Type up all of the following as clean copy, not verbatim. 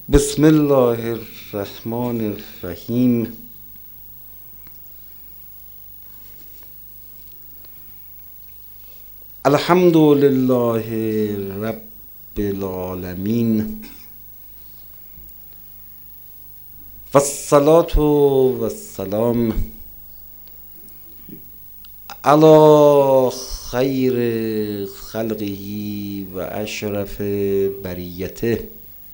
بسم الله الرحمن الرحیم. الحمد لله رب العالمین و الصلاة و السلام علی خیر خلقه و اشرف بریته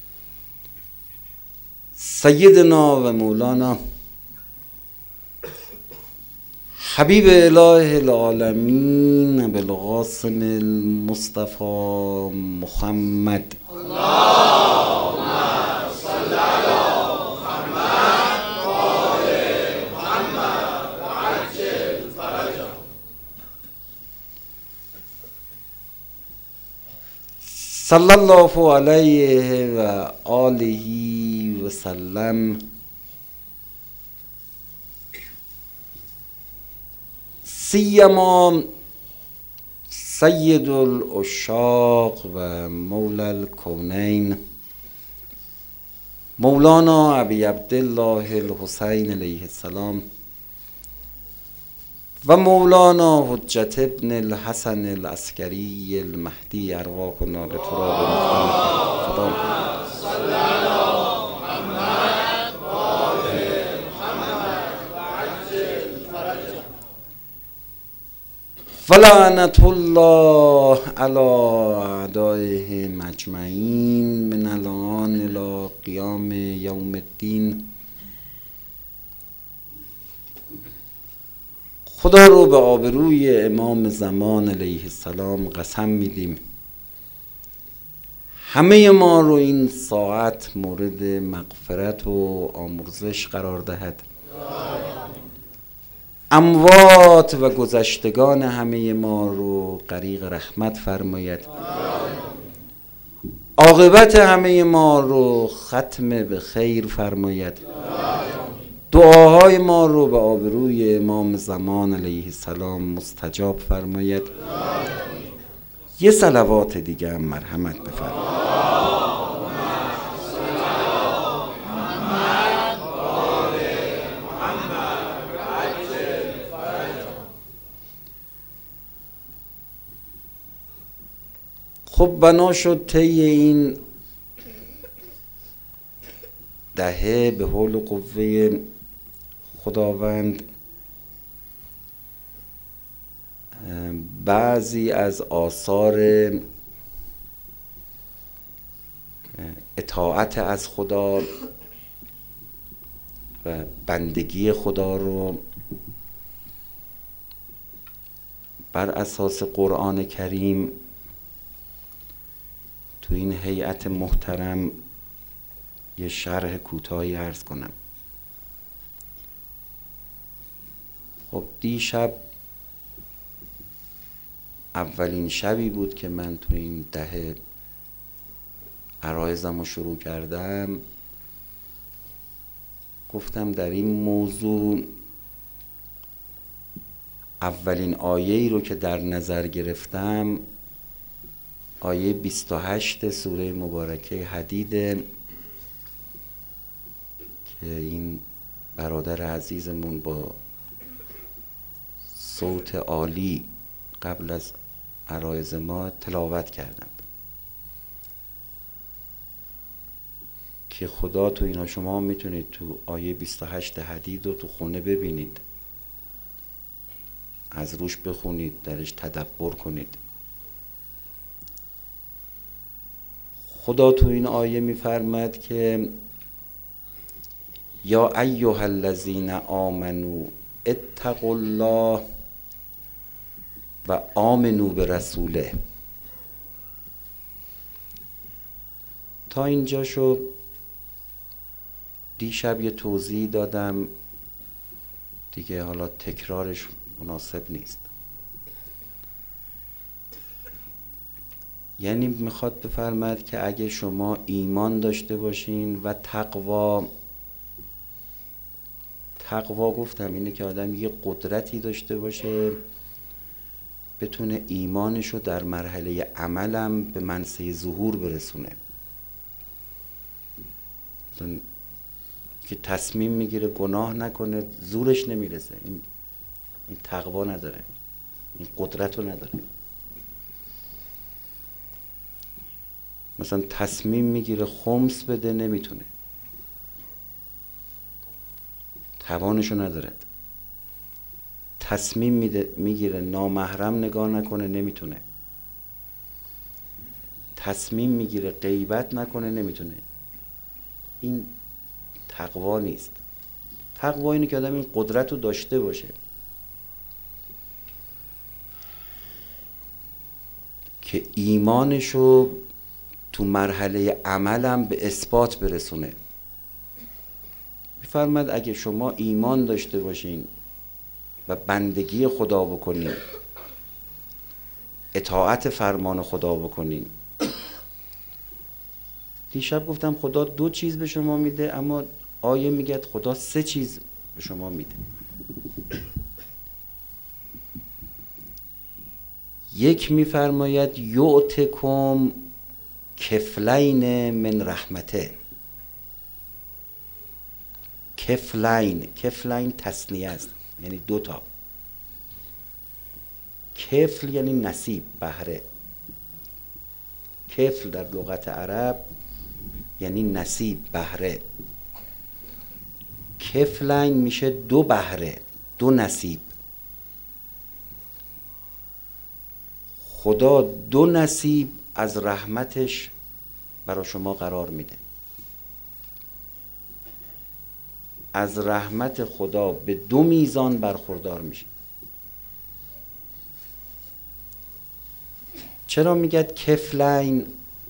سیدنا و مولانا حبیب اله العالمین بالقاسم المصطفى محمد. اللهم صل علی محمد و آل محمد و عجل فرجهم. صلی الله علیه و آله و سلم. سیما سید العشاق و مولا الکونین مولانا ابی عبدالله الحسین علیه السلام و مولانا حجت ابن الحسن العسکری المهدی ارواحنا لتراب مقدم ولعنة الله على اعدائهم اجمعین من الان الى قیام یوم الدین. خدا رو به آبروی امام زمان علیه السلام قسم میدیم همه ما رو این ساعت مورد مغفرت و آمرزش قرار دهد. اموات و گذشتگان همه ما رو غریق رحمت فرماید. عاقبت همه ما رو ختم به خیر فرماید. دعاهای ما رو به آبروی امام زمان علیه السلام مستجاب فرماید. یه صلوات دیگه هم مرحمت بفرماید. خب بنا شد طی این دهه به حول و قوه خداوند بعضی از آثار اطاعت از خدا و بندگی خدا رو بر اساس قرآن کریم تو این هیئت محترم یه شرح کوتاهی عرض کنم. خب دیشب اولین شبی بود که من تو این دهه عرایزم رو شروع کردم. گفتم در این موضوع اولین آیه‌ای رو که در نظر گرفتم آیه 28 سوره مبارکه حدید که این برادر عزیزمون با صوت عالی قبل از عرایض ما تلاوت کردند که خدا تو اینا شما میتونید تو آیه 28 حدید رو تو خونه ببینید، از روش بخونید، درش تدبر کنید. خدا تو این آیه میفرماد که یا ایها الذین آمنوا اتقوا الله و آمنوا برسوله. تا اینجا شو دیشب یه توضیح دادم دیگه، حالا تکرارش مناسب نیست. یعنی میخواد بفرماید که اگه شما ایمان داشته باشین و تقوا گفتم اینه که آدم یه قدرتی داشته باشه بتونه ایمانشو در مرحله عملم به منصه ظهور برسونه. مثلا که تصمیم میگیره گناه نکنه، زورش نمیرسه، این تقوا نداره، این قدرت رو نداره. مثلا تصمیم میگیره خمس بده، نمیتونه، توانشو نداره. تصمیم میگیره نامحرم نگاه نکنه، نمیتونه. تصمیم میگیره غیبت نکنه، نمیتونه. این تقوا نیست. تقوا اینه که آدم این قدرت رو داشته باشه که ایمانشو تو مرحله عملم به اثبات برسونه. می‌فرماید اگه شما ایمان داشته باشین و بندگی خدا بکنین، اطاعت فرمان خدا بکنین. دیشب گفتم خدا 2 چیز به شما میده، اما آیه میگه خدا 3 چیز به شما میده. یک میفرماید یعطکم کفلین من رحمته. کفلین تثنیه است، یعنی 2 تا. کفل یعنی نصیب، بهره. کفل در لغت عرب یعنی نصیب، بهره. کفلین میشه 2 بهره، 2 نصیب. خدا 2 نصیب از رحمتش برای شما قرار میده. از رحمت خدا به 2 میزان برخوردار میشه. چرا میگه کفلین؟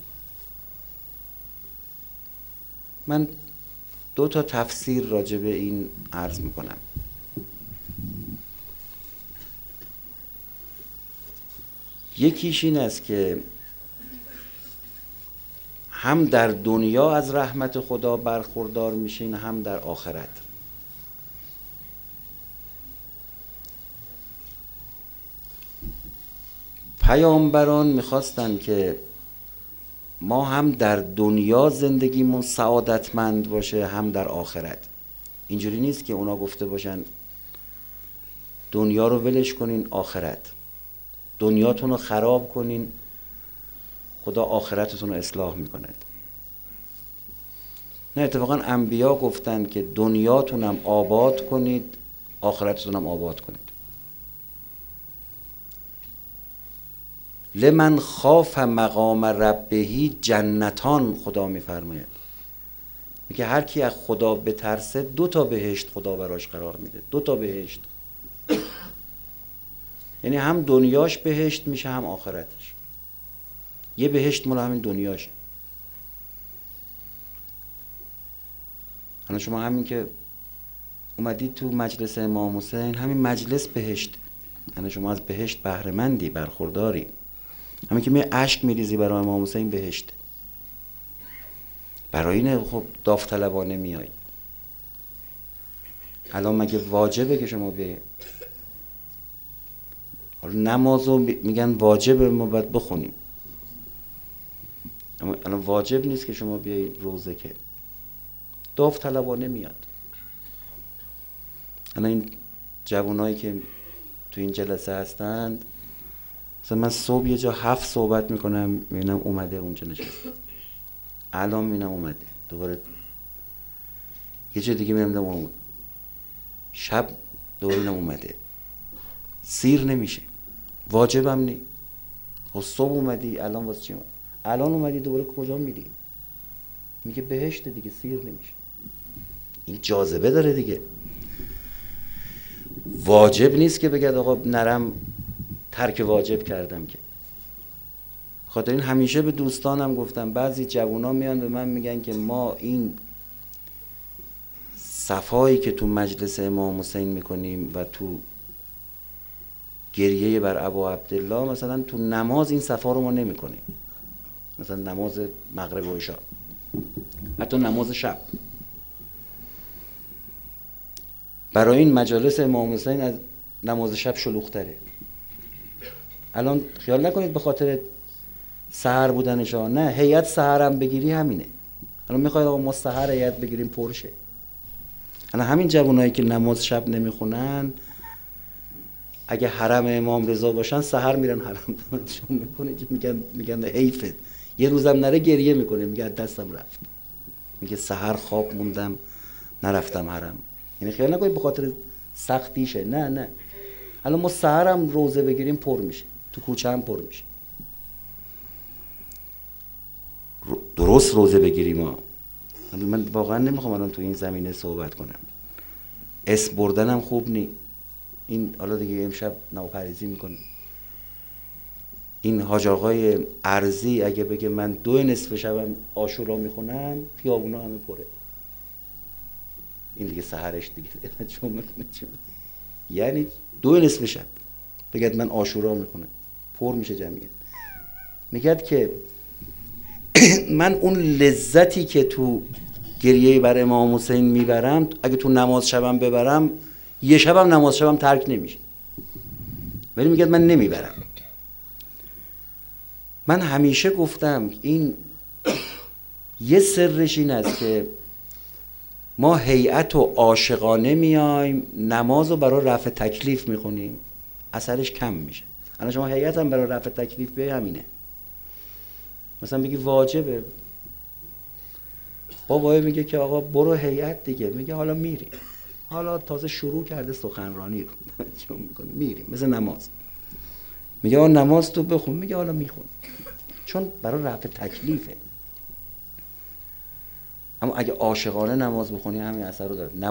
من 2 تا تفسیر راجع به این عرض میکنم. یکیش این است که هم در دنیا از رحمت خدا برخوردار میشین، هم در آخرت. پیامبران میخواستن که ما هم در دنیا زندگیمون سعادتمند باشه، هم در آخرت. اینجوری نیست که اونا گفته باشن دنیا رو ولش کنین، آخرت دنیاتون رو خراب کنین، خدا آخرتتون رو اصلاح میکند. نه، اتفاقا انبیا گفتن که دنیاتون هم آباد کنید، آخرتتون هم آباد کنید. لمن خاف مقام ربه جنتان، خدا میفرماید. میگه هر کی از خدا بترسه 2 تا بهشت خدا براش قرار میده. 2 تا بهشت، یعنی هم دنیاش بهشت میشه، هم آخرتش. یه بهشت مال همین دنیاشه. حالا شما همین که اومدید تو مجلس امام حسین، همین مجلس بهشت، یعنی شما از بهشت بهره مندی، برخورداری. همین که می اشک میریزی برای امام حسین، بهشت. برای اینه خب داوطلبانه میای. الان مگه واجبه که شما بیای؟ حالا نمازو میگن واجبه، ما باید بخونیم، اما الان واجب نیست که شما بیای روزه، که داوطلبانه میاد. الان این جوانایی که تو این جلسه هستند، مثلا من صبح یه جا 7 صحبت میکنم، میبینم اومده اونجا نشسته. الان میبینم اومده، دوباره یه جا دیگه میبینم اومده، شب دوباره میبینم اومده. سیر نمیشه، واجبم نی. خب صبح اومدی، الان واسه چی اومدی؟ الان اومدی دوباره کجا میری؟ میگه بهشت دیگه، سیر نمیشه. این جاذبه داره دیگه. واجب نیست که بگه آقا نرم، ترک واجب کردم. که خاطر این همیشه به دوستانم گفتم، بعضی جوونا میان به من میگن که ما این صفایی که تو مجلس امام حسین میکنیم و تو گریه بر ابا عبدالله، مثلا تو نماز این صفا رو ما نمیکنیم. مثلا نماز مغرب و عشا، حتی نماز شب. برای این مجالس امام حسین از نماز شب شلوغ‌تره. الان خیال نکنید به خاطر سحر بودنش ها، نه، هیئت سحرم بگیری همینه. الان میخواید آقا ما سحر هیئت بگیریم پرشه. الان همین جوانایی که نماز شب نمیخونن اگه حرم امام رضا باشن سحر میرن حرم شما میکنه که میگن حیفت. یه روزم نره گریه میکنه، میگه دستم رفت، میگه سحر خواب موندم نرفتم حرم. یعنی خیال نکنید به خاطر سختیشه، نه. الان ما سحرم روزه بگیریم پر میشه، تو کوچه هم پر میشه. درست روزه بگیریم ها. من واقعا نمیخوام الان تو این زمینه صحبت کنم. اسم بردنم خوب نی. این حالا دیگه امشب نوپریزی میکنه. این حاج آقای ارزی اگه بگه من 2 نصف شبم عاشورا میخونم، خیابونا همه پره. این دیگه سحرش دیگه یعنی 2 نصف شب بگید من عاشورا میخونم، پر میشه جمعیت. میگد که من اون لذتی که تو گریه بر امام حسین میبرم اگه تو نماز شبم ببرم، یه شبم نماز شبم ترک نمیشه. ولی میگد من نمیبرم. من همیشه گفتم این یه سرش این است که ما هیئت و عاشقانه میایم نماز رو برای رفع تکلیف میخونیم، اثرش کم میشه. الان شما هیئت هم برای رفع تکلیف بیای همینه. مثلا بگی واجبه، بابا میگه که آقا برو هیئت دیگه، میگه حالا میریم، حالا تازه شروع کرده سخنرانی رو چون میکنیم میریم. مثل نماز میگه آقا نماز تو بخون، میگه حالا میخون، چون برای رفع تکلیفه. اما اگه عاشقانه نماز بخونی همین اثر رو داره.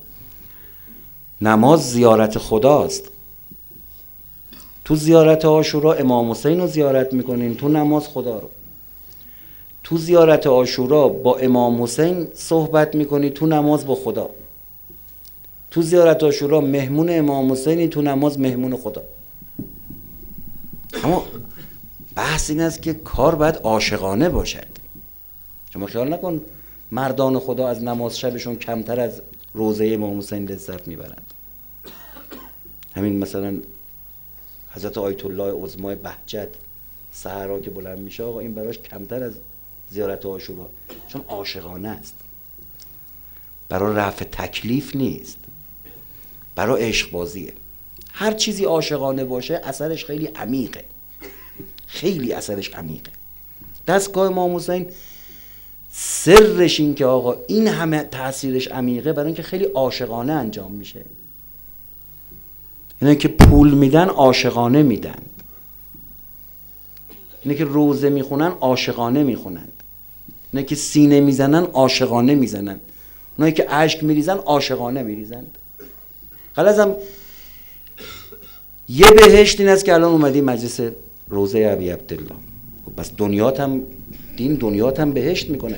نماز زیارت خداست. تو زیارت عاشورا امام حسین رو زیارت میکنین، تو نماز خدا رو. تو زیارت عاشورا با امام حسین صحبت میکنی، تو نماز با خدا. تو زیارت عاشورا مهمون امام حسینی، تو نماز مهمون خدا. اما بحث این است که کار باید عاشقانه باشد. شما خیال نکن مردان خدا از نماز شبشون کمتر از روزه امام حسین لذت میبرند. همین مثلا حضرت آیت الله عظمای بهجت سحرا که بلند میشه، آقا این براش کمتر از زیارت عاشورا، چون عاشقانه است، برای رفع تکلیف نیست، برای عشق بازیه. هر چیزی عاشقانه باشه اثرش خیلی عمیقه، خیلی اثرش عمیقه. دستگاه امام حسین سرش این که آقا این همه تاثیرش عمیقه برای اینکه خیلی عاشقانه انجام میشه. اینه که پول میدن عاشقانه میدن، اینه که روزه میخونن عاشقانه میخونن، اینه که سینه میزنن عاشقانه میزنن، اونایی که اشک میریزن عاشقانه میریزن. خلاصم یه بهشت این است که الان اومدی مجلس روزه ابی عبدالله، خب بس دنیات هم دین دنیات هم بهشت میکنه.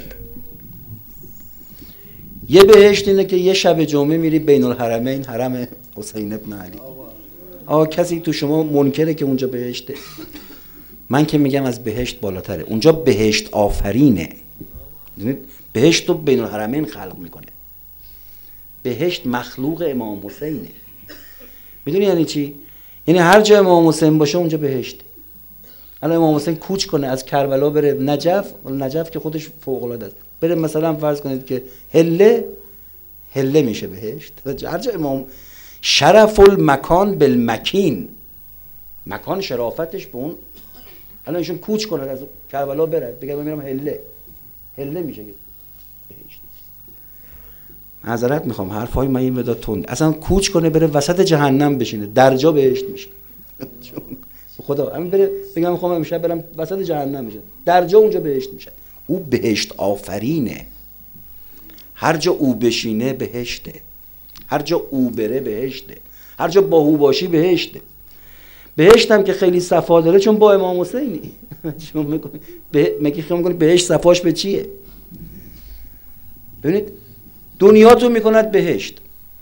یه بهشت اینه که یه شب جمعه میری بین الحرمین، حرم حسین ابن علی. کسی تو شما منکره که اونجا بهشته؟ من که میگم از بهشت بالاتره. اونجا بهشت آفرینه. بهشت رو بین الحرمین خلق میکنه. بهشت مخلوق امام حسینه. میدونی یعنی چی؟ یعنی هر جا امام حسین باشه اونجا بهشت. الان امام حسین کوچ کنه از کربلا بره نجف که خودش فوق العاده است، بره مثلا فرض کنید که هله میشه بهشت. هر جا امام شرف المکان بالمکین، مکان شرافتش به اون. الان ایشون کوچ کنه از کربلا بره بگه من میرم هله میشه بهشت. معذرت میخوام حرفای من این مداد تند. اصلا کوچ کنه بره وسط جهنم بشینه، در جا بهشت میشه. خدا همین بره بگم میخوام امشب برم وسط جهنم میشه، در جا اونجا بهشت میشه. او بهشت آفرینه. هر جا او بشینه بهشته، هر جا او بره بهشته، هر جا با او باشی بهشته. بهشت هم که خیلی صفا داره چون با امام حسینی. شما میگی خیلی میگی بهشت صفاش به چیه؟ ببینید دنیاتو میکند بهشت.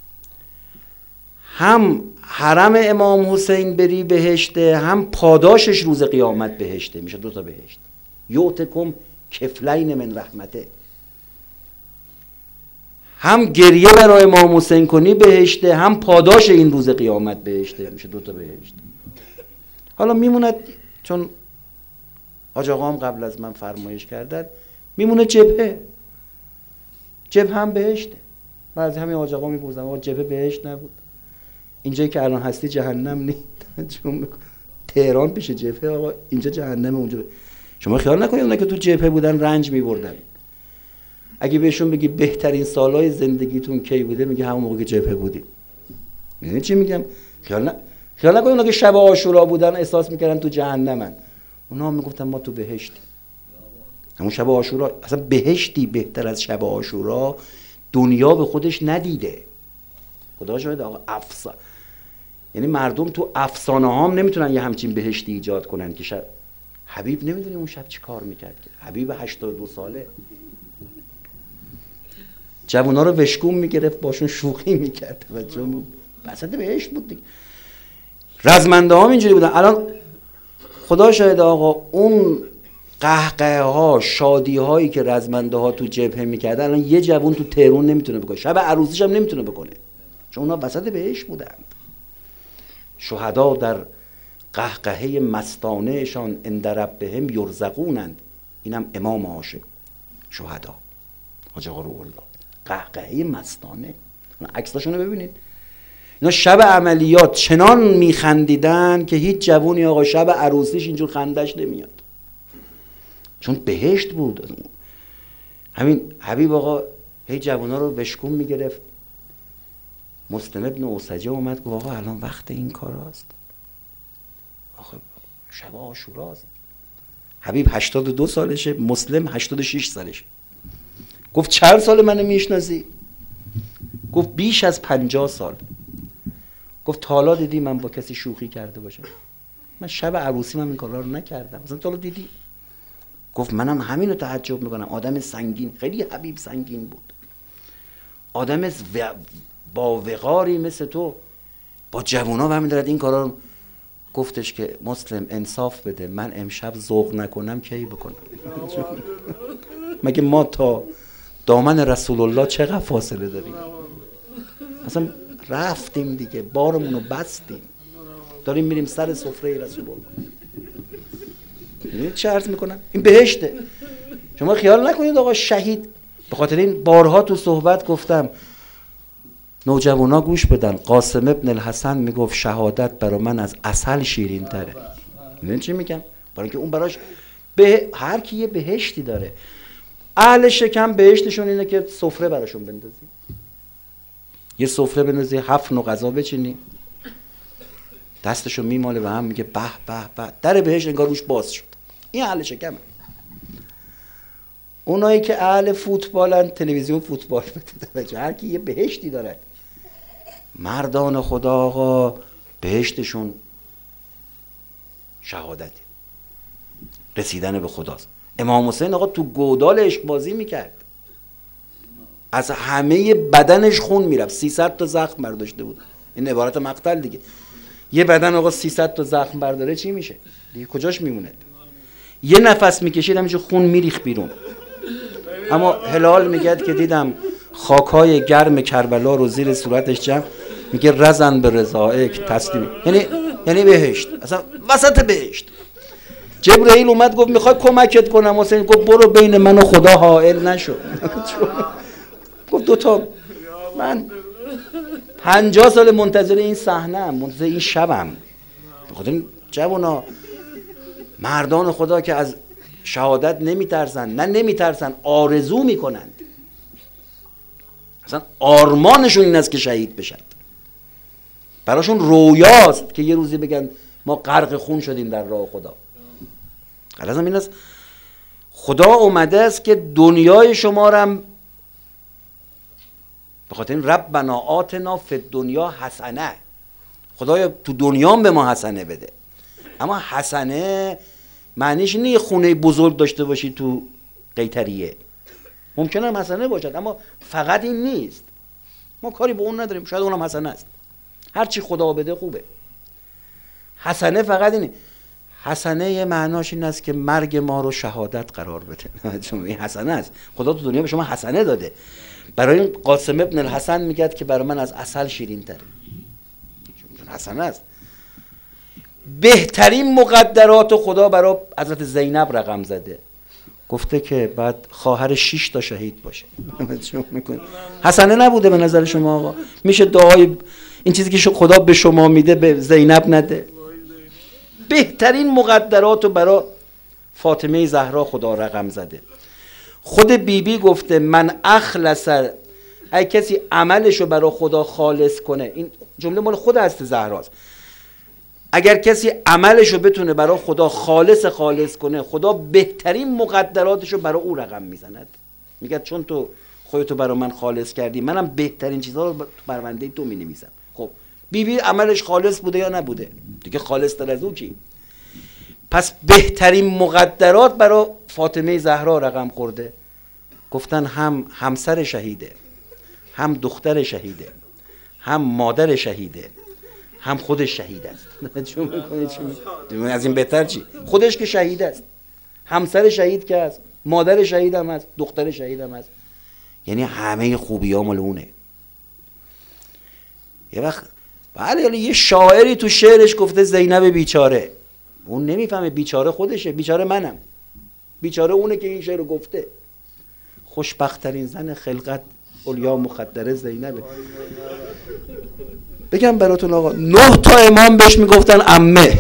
هم حرم امام حسین بری بهشته، هم پاداشش روز قیامت بهشته. میشه 2 تا بهشت. یؤتکم کفلین من رحمته. هم گریه برای امام حسین کنی بهشته، هم پاداش این روز قیامت بهشته. میشه 2 تا بهشت. حالا میموند، چون حاج آقا هم قبل از من فرمایش کردن، میمونه جبهه. جبهه هم بهشته. بعضی همین آج آقا میپرسن آقا جبهه بهشت نبود؟ اینجایی که الان هستی جهنم نیست؟ تهران پیش جبهه آقا، اینجا جهنم اونجا. شما خیال نکنید اونا که تو جبهه بودن رنج میبردن. اگه بهشون بگی بهترین سالهای زندگیتون کی بوده، میگه همون موقع که جبهه بودیم. میدونی چی میگم؟ خیال نکنید اونا که شب عاشورا بودن احساس میکردن تو جهنمن. اونا هم میگفتن ما تو بهشتیم. همون شب عاشورا اصلا بهشتی بهتر از شب عاشورا دنیا به خودش ندیده. خدا شاهد آقا افسانه، یعنی مردم تو افسانه هام نمیتونن یه همچین بهشتی ایجاد کنن که شب. حبیب نمیدونی اون شب چی کار میکرد که حبیب 82 ساله جوونا رو وشکون میگرفت باشون شوخی میکرد و چون وسط بهشت بود دیگه. رزمنده ها اینجوری بودن. الان خدا شاهد آقا اون قهقه ها شادی هایی که رزمنده ها تو جبهه میکردن الان یه جوون تو تهران نمیتونه بکنه، شب عروسیش هم نمیتونه بکنه، چون اونا وسط بهشت بودند. شهدا در قهقهه مستانهشان عند ربهم یرزقونند. اینم امام عاشق شهدا حاج آقا روح الله. قهقهه مستانه، عکساشونو ببینید. اینا شب عملیات چنان میخندیدن که هیچ جوونی آقا شب عروسیش اینجور خندش نمیاد، چون بهشت بود. همین حبیب آقا هی جوونا رو بشکون میگرفت. مسلم ابن اوسجه اومد گفت آقا الان وقت این کار هست، آخه شب عاشوراست. حبیب 82 سالشه، مسلم 86 سالشه. گفت چند سال منو میشناسی؟ گفت بیش از 50 سال. گفت تا حالا دیدی من با کسی شوخی کرده باشم؟ من شب عروسی من این کارا رو نکردم، مثلا تا حالا دیدی؟ گفت منم همینو تعجب میکنم. آدم سنگین، خیلی حبیب سنگین بود، آدم با وقاری مثل تو با جوونا و همین دارد این کارا رو. گفتش که مسلم انصاف بده، من امشب ذوق نکنم کی بکنم؟ مگه ما تا دامن رسول الله چقدر فاصله داریم؟ اصلا رفتیم دیگه، بارمونو بستیم، داریم میریم سر سفره رسول الله. چه عرض میکنم؟ این بهشته. شما خیال نکنید آقا شهید، به خاطر این بارها تو صحبت گفتم نوجوانا گوش بدن. قاسم ابن الحسن میگفت شهادت برای من از عسل شیرین تره. میدونی چی میگم؟ برای اینکه اون براش هر کی یه بهشتی داره. اهل شکم بهشتشون اینه که سفره براشون بندازی، یه سفره بندازی، 7 نوع غذا بچینی، دستشو میماله و هم میگه به به به، در بهشت انگار روش باز شد. این اهل شکمه. اونایی که اهل فوتبالن تلویزیون فوتبال بده، هر کی یه بهشتی داره. مردان خدا آقا بهشتشون شهادت، رسیدن به خداست. امام حسین آقا تو گودال عشق بازی میکرد، از همه بدنش خون میرفت. 300 تا زخم برداشته بود. این عبارت مقتل دیگه. یه بدن آقا 300 تا زخم برداره چی میشه دیگه؟ کجاش میمونه؟ یه نفس میکشید همیشه خون میریخ بیرون. اما هلال میگه که دیدم خاکای گرم کربلا رو زیر صورتش جمع، میگه رزن به رضایک تسلیم، یعنی بهشت، اصلا وسط بهشت. جبرئیل اومد گفت میخوای کمکت کنم حسین؟ گفت برو بین من و خدا حائل نشو. گفت دوتا، من 50 سال منتظر این صحنه‌ام، منتظر این شبم. بخاطر جوانا مردان خدا که از شهادت نمیترسن، نه نمیترسن، آرزو میکنند. اصلا آرمانشون این است که شهید بشن. براشون رویاست که یه روزی بگن ما غرق خون شدیم در راه خدا. غرضم این است خدا اومده است که دنیای شما رو هم به خاطر این ربنا آتنا فی الدنیا حسنه، خدایا تو دنیا هم به ما حسنه بده. اما حسنه معنیش اینه یه خونه بزرگ داشته باشی تو قیطریه. ممکنه هم حسنه باشد اما فقط این نیست. ما کاری به اون نداریم، شاید اونم حسنه است. هر چی خدا بده خوبه. حسنه فقط اینه. حسنه یه معناش این است که مرگ ما رو شهادت قرار بده. چون این حسنه است. خدا تو دنیا به شما حسنه داده. برای این قاسم ابن الحسن میگه که برای من از عسل شیرین تره. چون حسنه است. بهترین مقدرات خدا برای حضرت زینب رقم زده. گفته که بعد خواهر 6 تا شهید باشه. حسنه نبوده به نظر شما آقا؟ میشه دعای این چیزی که خدا به شما میده به زینب نده؟ بهترین مقدرات رو برای فاطمه زهرا خدا رقم زده. خود بیبی گفته من اخلص، اگه کسی عملشو برای خدا خالص کنه، این جمله مال خود هست زهراست، اگر کسی عملشو بتونه برای خدا خالص کنه، خدا بهترین مقدراتشو برای او رقم میزند. میگه چون تو خودتو برای من خالص کردی، منم بهترین چیزها رو تو پرونده تو مینویسم. خب بیبی عملش خالص بوده یا نبوده؟ دیگه خالص تر از او کی؟ پس بهترین مقدرات برای فاطمه زهرا رقم خورده. گفتن هم همسر شهیده، هم دختر شهیده، هم مادر شهیده، هم خودش شهید است. چون میکنید از این بهتر چی؟ خودش که شهید است، همسر شهید که است، مادر شهید هم است، دختر شهید هم است. یعنی همه خوبی ها مال اونه. یه وقت بله یه شاعری تو شعرش گفته زینب بیچاره، اون نمیفهمه بیچاره خودشه، بیچاره منم، بیچاره اونه که این شعر رو گفته. خوشبخت‌ترین زن خلقت اولیا مخدره زینبه. بگم براتون آقا 9 تا امام بهش میگفتن عمه.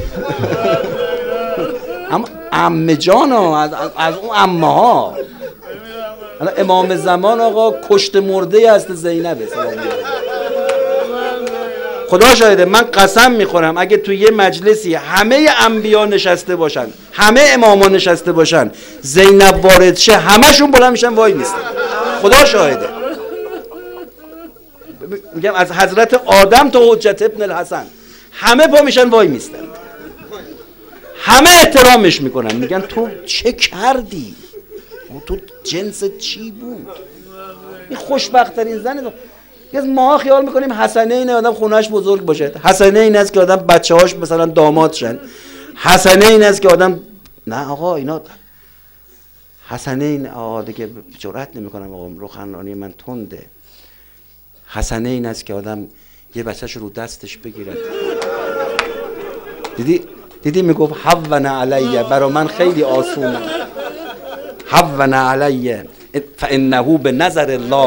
عمه جانا، از اون عمه ها. امام زمان آقا کشته مرده است زینبه. خدا شاهده من قسم میخورم اگه تو یه مجلسی همه انبیا نشسته باشن، همه اماما نشسته باشن، زینب وارد شه، همشون بلند میشن وای میستن. خدا شاهده. میگم از حضرت آدم تا حجت ابن الحسن همه پا میشن وای میستن، همه احترامش میکنن، میگن تو چه کردی؟ تو جنس چی بود؟ این خوشبخت‌ترین زن. ما خیال میکنیم حسنه این آدم خونهش بزرگ باشه، حسنه این است که آدم بچه‌هاش مثلا داماد شن، حسنه این است که آدم، نه آقا اینا حسنه این آقا دیگه جرئت نمیکنم آقا، روخنانی من تنده. حسنه این است که آدم یه بچه‌ش رو دستش بگیره. دیدی میگفت هون علیه، برا من خیلی آسونه، هون علیه فانه به نظر الله.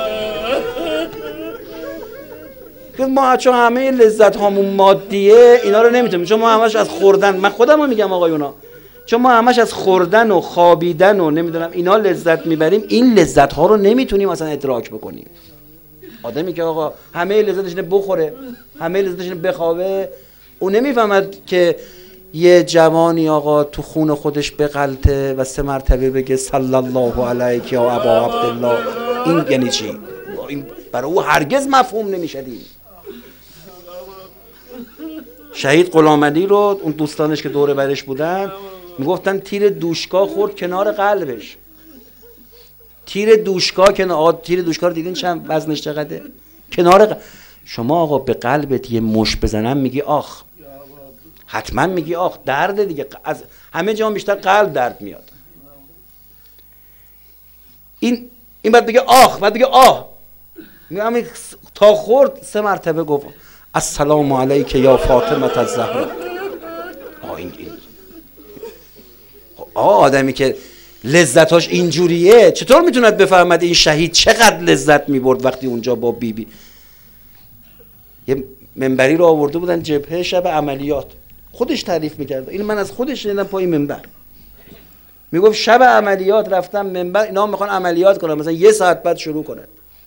ما چون همه لذت هامون مادیه اینا رو نمیتونیم، چون ما همش از خوردن، من خودم رو میگم آقایونا، چون ما همش از خوردن و خوابیدن و نمیدونم اینا لذت میبریم، این لذت ها رو نمیتونیم اصلا ادراک بکنیم. آدمی که آقا همه لذتش اینه بخوره، همه لذتش اینه بخوابه، اون نمیفهمد که یه جوانی آقا تو خون خودش بغلطه و 3 مرتبه بگه صلی الله علیک یا ابا عبدالله. این یعنی چی؟ این برای او هرگز مفهوم نمیشدی. شهید غلامعلی رو اون دوستانش که دوره برش بودن میگفتن تیر دوشکا خورد کنار قلبش. تیر دوشکا تیر دوشکا رو دیدین چند وزنش چقدره؟ کنار شما آقا به قلبت یه مش بزنم میگی آخ، حتما میگی آخ، درده دیگه، از همه جا بیشتر قلب درد میاد. این بعد بگه آخ، بعد بگه آه. میگم تا خورد 3 مرتبه گفت السلام علیک یا فاطمه الزهرا. این آدمی که لذتاش اینجوریه چطور میتوند بفهمد این شهید چقدر لذت میبرد وقتی اونجا با بیبی یه منبری رو آورده بودن جبهه شب عملیات، خودش تعریف میکرد. این من از خودش شنیدم پای منبر، میگفت شب عملیات رفتم منبر، اینا میخوان عملیات کنن، مثلا 1 ساعت بعد شروع کنن.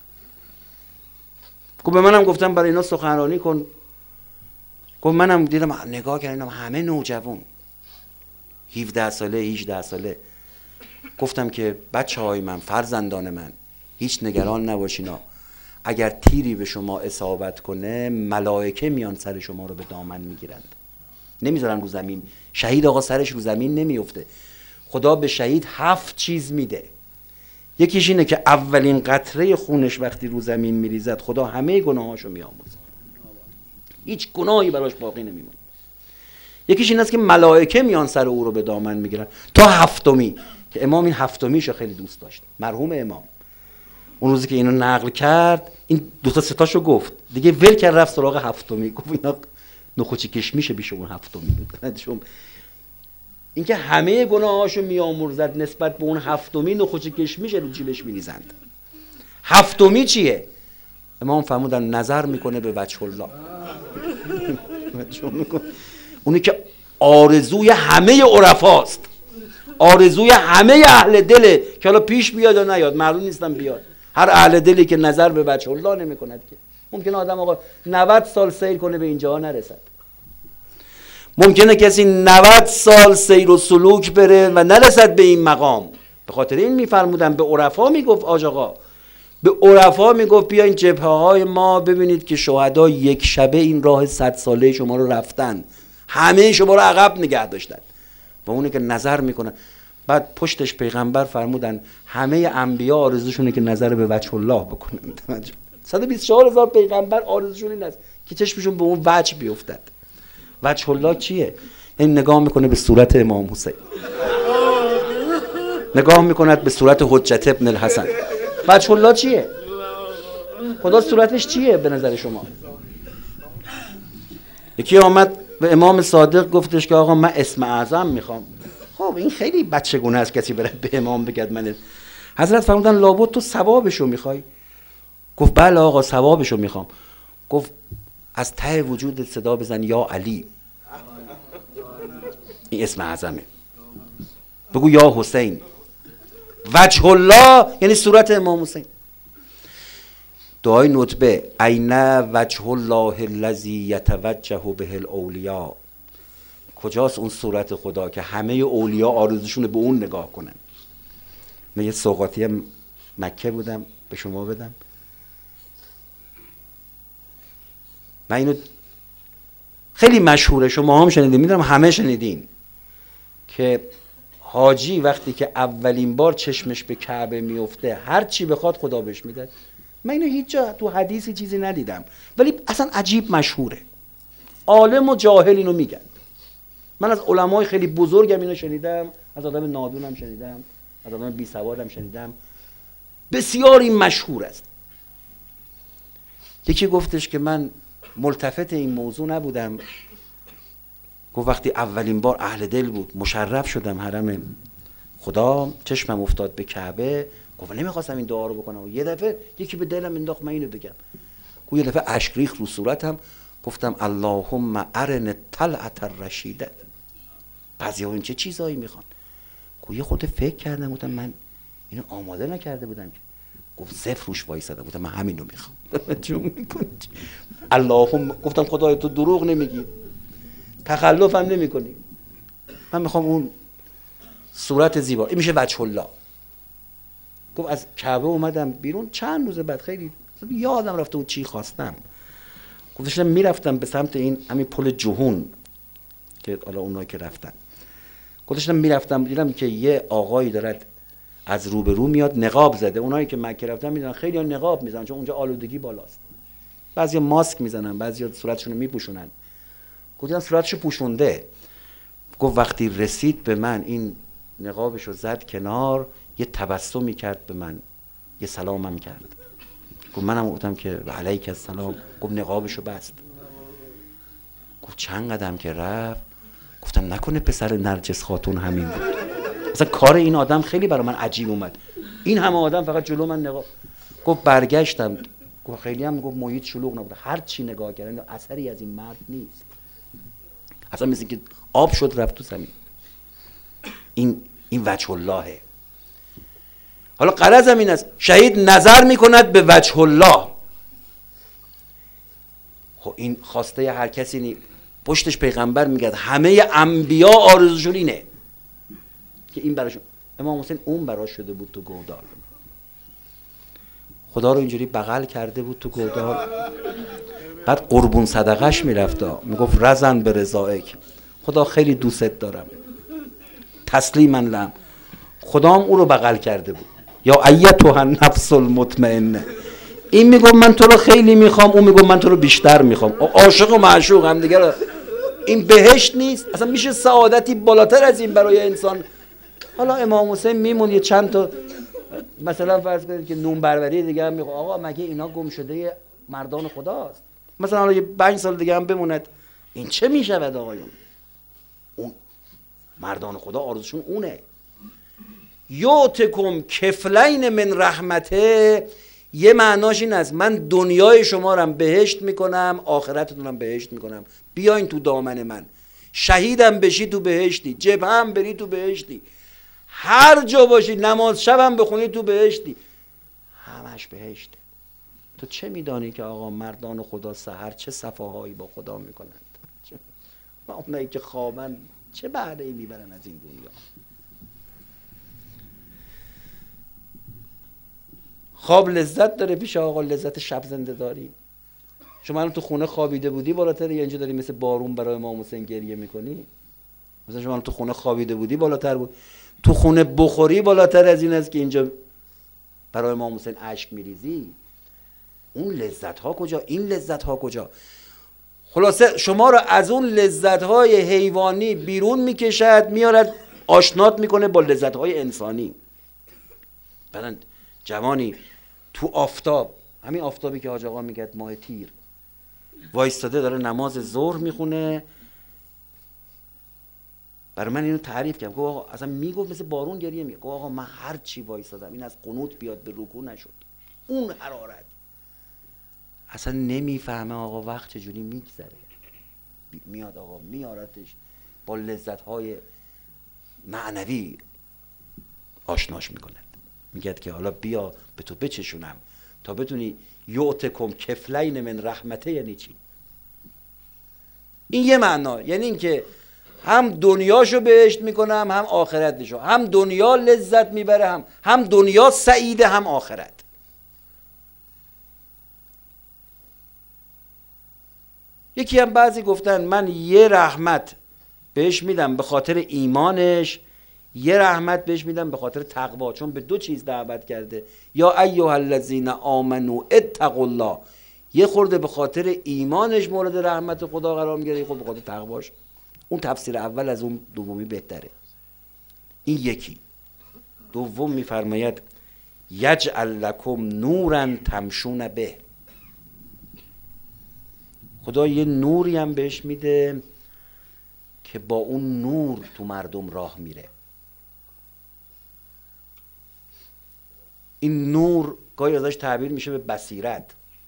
گفت به منم گفتم برای اینا سخنرانی کن. گفت منم دیدم نگاه کردم همه نوجوان 17 ساله 18 ساله. گفتم که بچه‌های من، فرزندان من، هیچ نگران نباشینا، اگر تیری به شما اصابت کنه ملائکه میان سر شما رو به دامن میگیرند، نمیذارن رو زمین. شهید آقا سرش رو زمین نمیفته. خدا به شهید 7 چیز میده. یکیش اینه که اولین قطره خونش وقتی رو زمین میریزد خدا همه گناهاشو میآمرزه، هیچ گناهی براش باقی نمیمونه. یکیش این است که ملائکه میان سر او رو به دامن میگیرن تا 7می، که امام این 7میشو خیلی دوست داشت، مرحوم امام. اون روزی که اینو نقل کرد این 2 تا 3 تاشو گفت دیگه، ول کرد رفت سراغ 7می. گفت اینا نخوچی کشمیشه بیشه اون 7می. اینکه همه گناهاشو میامرزد نسبت به اون هفتمی نخوچ کشمیش رو جیبش میریزند. هفتمی چیه؟ امام فرمودن نظر میکنه به وجه الله. اونی که آرزوی همه عرفاست، آرزوی همه اهل دله که حالا پیش بیاد یا نیاد، معلوم نیستم بیاد. هر اهل دلی که نظر به وجه الله نمی کند که ممکنه آدم آقا 90 سال سیر کنه به اینجا نرسد. ممکنه کسی 90 سال سیر و سلوک بره و نرسد به این مقام. به خاطر این میفرمودن به عرفا میگفت آج آقا، به عرفا میگفت بیاین جبهه های ما ببینید که شهدا یک شبه این راه 100 ساله شما رو رفتن، همه شما رو عقب نگه داشتن. و اونه که نظر میکنن، بعد پشتش پیغمبر فرمودن همه انبیا آرزوشونه که نظر به وجه الله بکنن. 124,000 پیغمبر آرزوشون این است که چشمشون به اون وجه بیفتد. وجه الله چیه؟ این نگاه میکنه به صورت امام حسین، نگاه میکند به صورت حجت ابن الحسن. وجه الله چیه؟ خدا صورتش چیه به نظر شما؟ یکی آمد به امام صادق گفتش که آقا من اسم اعظم میخوام. خب این خیلی بچگونه است کسی بره به امام بگد من. حضرت فرمودن لابد تو ثوابشو میخوای؟ گفت بله آقا ثوابشو میخوام. گفت از ته وجود صدا بزن یا علی، این اسم اعظمه. بگو یا حسین. وجه الله یعنی صورت امام حسین. دعای ندبه این وجه الله الذی یتوجه به الاولیاء، کجاست اون صورت خدا که همه اولیا آرزوشون به اون نگاه کنن. من یه سوغاتی مکه بودم به شما بدم. من اینو خیلی مشهوره، شما هم شنیدین، میدونم همه شنیدین، که حاجی وقتی که اولین بار چشمش به کعبه میفته هر چی بخواد خدا بهش میده. من اینو هیچ جا تو حدیثی چیزی ندیدم، ولی اصلا عجیب مشهوره. عالم و جاهل اینو میگن. من از علمای خیلی بزرگم اینو شنیدم، از آدم نادونم شنیدم، از آدم بی سوادم شنیدم. بسیار این مشهور است. یکی گفتش که من ملتفت این موضوع نبودم، گفت وقتی اولین بار اهل دل بود مشرف شدم حرم خدا، چشمم افتاد به کعبه، گفت نمیخواستم این دعا رو بکنم. یه دفعه یکی به دلم انداخت من اینو بگم. گفت یه دفعه اشک ریخت رو صورتم، گفتم اللهم ارن طلعت الرشیدت. بعضیا این چه چیزایی میخوان؟ گفت یه خود فکر کردم، گفتم من اینو آماده نکرده بودم که. گفت صفر روش وایسادم، گفتم من همین رو میخوام. اللهم، گفتم خدای تو دروغ نمیگی، تخلف هم نمی کنی، من میخوام اون صورت زیبا. این میشه وجه الله. گفت از کعبه اومدم بیرون، چند روز بعد خیلی یادم رفته بود چی خواستم. گفتم میرفتم به سمت این همین پل جهون که حالا اونایی که رفتن، گفتم میرفتم دیدم که یه آقایی دارد از روبرو میاد نقاب زده. اونایی که مکه رفتن میدونن خیلی ها نقاب میزنن چون اونجا آلودگی بالاست. بعضیا ماسک میزنن، بعضیا صورتشون رو میپوشونن. گفتم صورتشو پوشونده. گفت وقتی رسید به من این نقابشو زد کنار، یه تبسمی کرد به من، یه سلامم کرد. گفت منم گفتم که علیک السلام. گفت نقابشو بست. گفت چند قدم که رفت، گفتم نکنه پسر نرجس خاتون همین بود. مثلا کار این آدم خیلی برای من عجیب اومد، این همه آدم فقط جلو من نقاب. گفت برگشتم، گفت خیلی هم گفت محیط شلوغ نبود، هر چی نگاه کردن اثری از این مرد نیست، اصلا مثل که آب شد رفت تو زمین. این وجه اللهه. حالا غرضم این است شهید نظر میکند به وجه الله. خب این خواسته هر کسی نی، پشتش پیغمبر میگه همه انبیا آرزوشون اینه که این براشون. امام حسین اون براش شده بود تو گودال، خدا رو اینجوری بغل کرده بود تو گودال. بعد قربون صدقش میرفت، میگفت رزن به رضایک، خدا خیلی دوست دارم، تسلیما لم. خدا هم او رو بغل کرده بود، یا ایتها النفس المطمئنه. این میگفت من تو رو خیلی میخوام، اون میگفت من تو رو بیشتر میخوام. عاشق و معشوق هم دیگه رو. این بهشت نیست اصلا. میشه سعادتی بالاتر از این برای انسان؟ حالا امام حسین میمون یه چند تا مثلا فرض کنید که نون بربری دیگه هم میگه آقا مگه اینا گم شده مردان خداست؟ مثلا حالا 5 سال دیگه هم بموند، این چه میشود آقایون؟ اون مردان خدا آرزوشون اونه. یؤتکم کفلین من رحمته، یه معناش این است من دنیای شما رو هم بهشت میکنم، آخرتتون هم بهشت میکنم. بیاین تو دامن من، شهیدم بشی تو بهشتی، جبهه هم بری تو بهشتی، هر جا باشی نماز شبم بخونی تو بهشتی، همش بهشته. تو چه میدانی که آقا مردان خدا سحر چه صفاهایی با خدا میکنند؟ اونایی که خوابن چه بهره ای میبرن از این دنیا؟ خواب لذت داره پیش آقا، لذت شب زنده داری. شما الان تو خونه خوابیده بودی بالاتر، یا اینجا داری مثل بارون برای امام حسین گریه میکنی؟ مثلا شما الان تو خونه خوابیده بودی بالاتر بود، تو خونه بخوری بالاتر از این است که اینجا برای امام حسین اشک میریزی. اون لذت ها کجا؟ این لذت ها کجا؟ خلاصه شما را از اون لذت های حیوانی بیرون میکشد، میارد آشنات میکنه با لذت های انسانی. بعدن جوانی تو آفتاب، همین آفتابی که حاج آقا میگه ماه تیر، وایستاده داره نماز ظهر میخونه. برای من اینو تعریف کرد، گفت آقا اصلا میگفت مثل بارون گریه میگه، گفت آقا من هر چی وایستادم این از قنوت بیاد به رکوع نشد. اون حرارت اصلا نمیفهمه آقا وقت چجوری میگذره. میاد آقا میارتش با لذت های معنوی آشناش میکند، میگه که حالا بیا به تو بچشونم تا بتونی یؤتکم کفلین من رحمته. یعنی چی؟ این یه معنا، یعنی این که هم دنیاشو بهشت میکنم هم آخرتشو، هم دنیا لذت میبره هم دنیا سعیده هم آخرت. یکی هم بعضی گفتن من یه رحمت بهش میدم به خاطر ایمانش، یه رحمت بهش میدم به خاطر تقوا، چون به دو چیز دعوت کرده. یا ایها الذین آمنو اتقوا الله، یه خورده به خاطر ایمانش مورد رحمت خدا قرار میگیره، یه خورده به خاطر تقواش. اون تفسیر اول از اون دومی بهتره. این یکی. دوم میفرماید یجعل لکم نورا تمشون به، خدا یه نوری هم بهش میده که با اون نور تو مردم راه میره. این نور گاهی ازش تعبیر میشه به بصیرت.